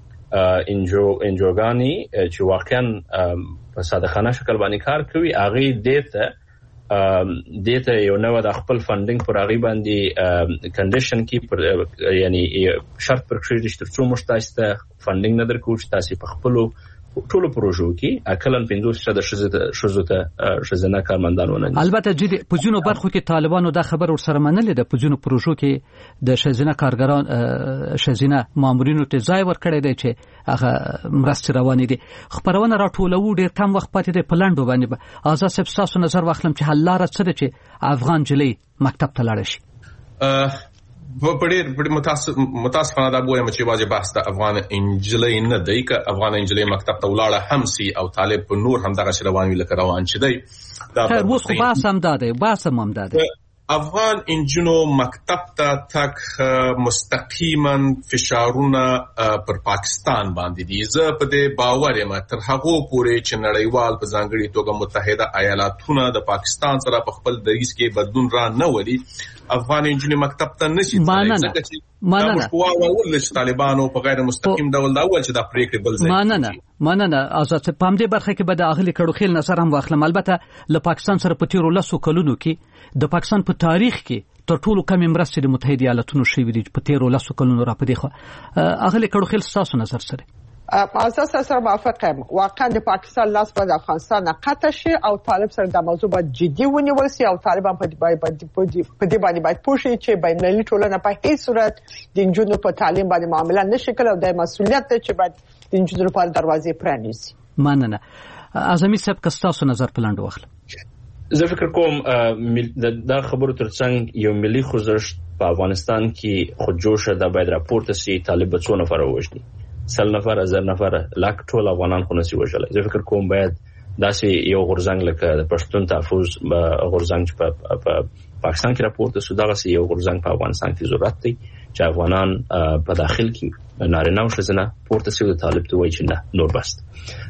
انجو انجوګانی چې واقعا په صادقانه شکل باندې کار کوي هغه دته دیته یو نو د خپل فندینګ پر هغه باندې کنډیشن کې پر یعنی شرط پر کړی چې ترڅو مشتاق ته فندینګ نه درکو چې تاسو په خپل ټولو پروژو کې اکلن پنځوس شته شزه شزه شزنه کارمندان ونه البته جدي په جنو برخو کې طالبانو دا خبر ورسره منلې ده په جنو پروژو کې د شزنه کارګران شزنه مامورینو ته ځای ورکړی دی چې هغه مرستې روانې دي خبرونه راټولو ډېر کم وخت پاتې دی په لاندو باندې آزاد صاحب تاسو نظر واخلم چې حل لار څه ده چې افغان جلې مکتب ته لاړ شي په ډېر متاسفانه دا بویم چې واجب بحث د افغان انجلۍ نه دی که افغان انجلۍ مکتب ته ولاړه هم سي او طالب په نور هم دغه روان وي لکه روان چې دی دا اوس خو بحث هم دا دی بحث هم دا دی افغان انجنو مکتب ته تک مستقیما فشارونه پر پاکستان باندې دي زه په دې باور یم تر هغه پورې چې نړیوال په ځانګړي توګه متحده ایالاتونه د پاکستان سره په خپل دریځ کې بدلون را نه ولي افغان انجنو مکتب ته نشي ځکه چې مننه ول چې طالبانو په غیر مستقیم ډول دا ول چې دا پریکړه بل ځای مننه مننه آزاد په همدې برخه کې به د اغلی کړو خیل نظر هم واخلم البته له پاکستان سره په تیرو لسو کلونو کې د پاکستان په تاریخ کې تر ټولو کم مرستې د متحده ایالاتونو شوې دي په تیرو لسو کلونو را پدې خو اغلی کړو خیل تاسو نظر سره اساس سره موافقم واقعا د پاکستان لاس په افغانستان قطع شي او طالب سره د موضوع باید جدي ونیول شي او طالبان په دې باندې باید پوښي چې بین المللي ټولنه په هیڅ صورت د انجونو په تعلیم باندې معاملات نشي کولای او د مسؤلیت ته چې باید د انجونو په دروازې پرانیزي مننه اعظمي صاحب کستاسو نظر پلاند واخلم زه فکر کوم دا خبرو ترڅنګ یو ملي خوځښت په افغانستان کې خودجوشه د باید راپورته سي طالب څو نفر وژني سل نفر هزار نفر لاک ټول افغانان خو نسی وژلای زه فکر کوم باید داسې یو غورځنګ لکه د پښتون تحفظ غورځنګ چې په پاکستان کې راپورته سو دغه یو غورځنګ په افغانستان کې ضرورت دی چې افغانان په داخل کې نارینه او ښځینه پورته سي د طالب ته وایي چې نه نور بس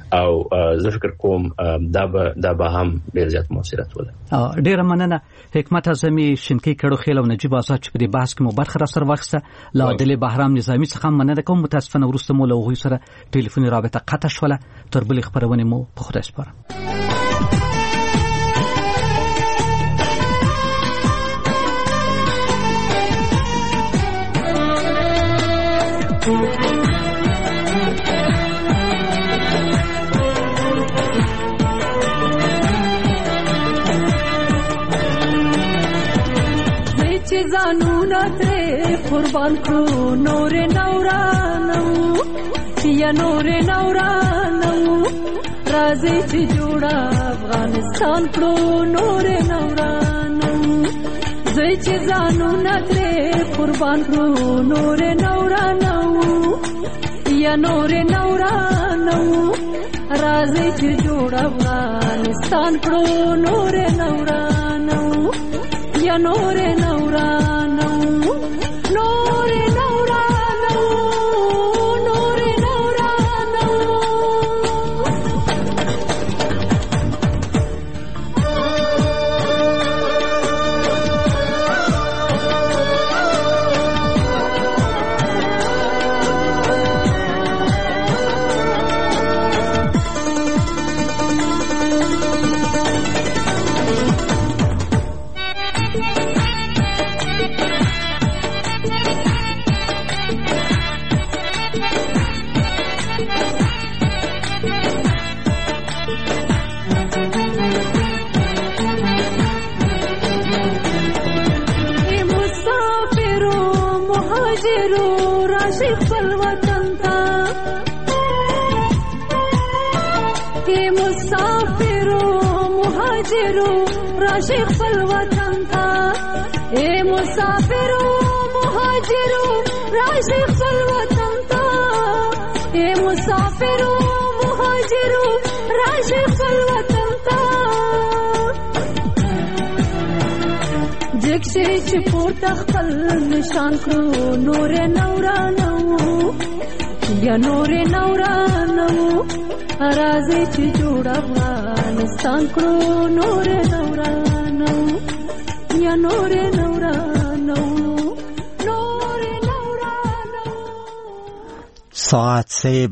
او زه فکر کوم دا به دا به هم ډیر زیات موثریت ولري ډیره مننه حکمت اعظمي شینکی کړو خیل او نجیب آزاد چې په دې بحث کې مو برخه را سره واخیسته لا عادل بهرام نظامی څخه مننه کوم متاسفانه ورسته مو له هغوی سره ټلیفوني رابطه قطع شوله تر بلې خبرونه مو په خدای سپارم زانونا ترے قربان کرو نور نورانو یا نور نورانو رازی چی جوڑا افغانستان کرو نور نورانو زی چی زانونا ترے قربان کرو نور نورانو یا نور نورانو راځي چې جوړ افغانستان کړو نور نورانو یا نور نورانو نور نورانو نور نورانو راشي خپل وطن ته اے مسافرو مهاجرو راشي خپل وطن ته اے مسافرو مهاجرو راشي خپل وطن ته جکشي چې پورته خپل نشان کړو نور نورانو یا نور نورانو راځي چې جوړ افغانستان کړو نور نورانو یا نور نورانو نور نورانو ساعت سے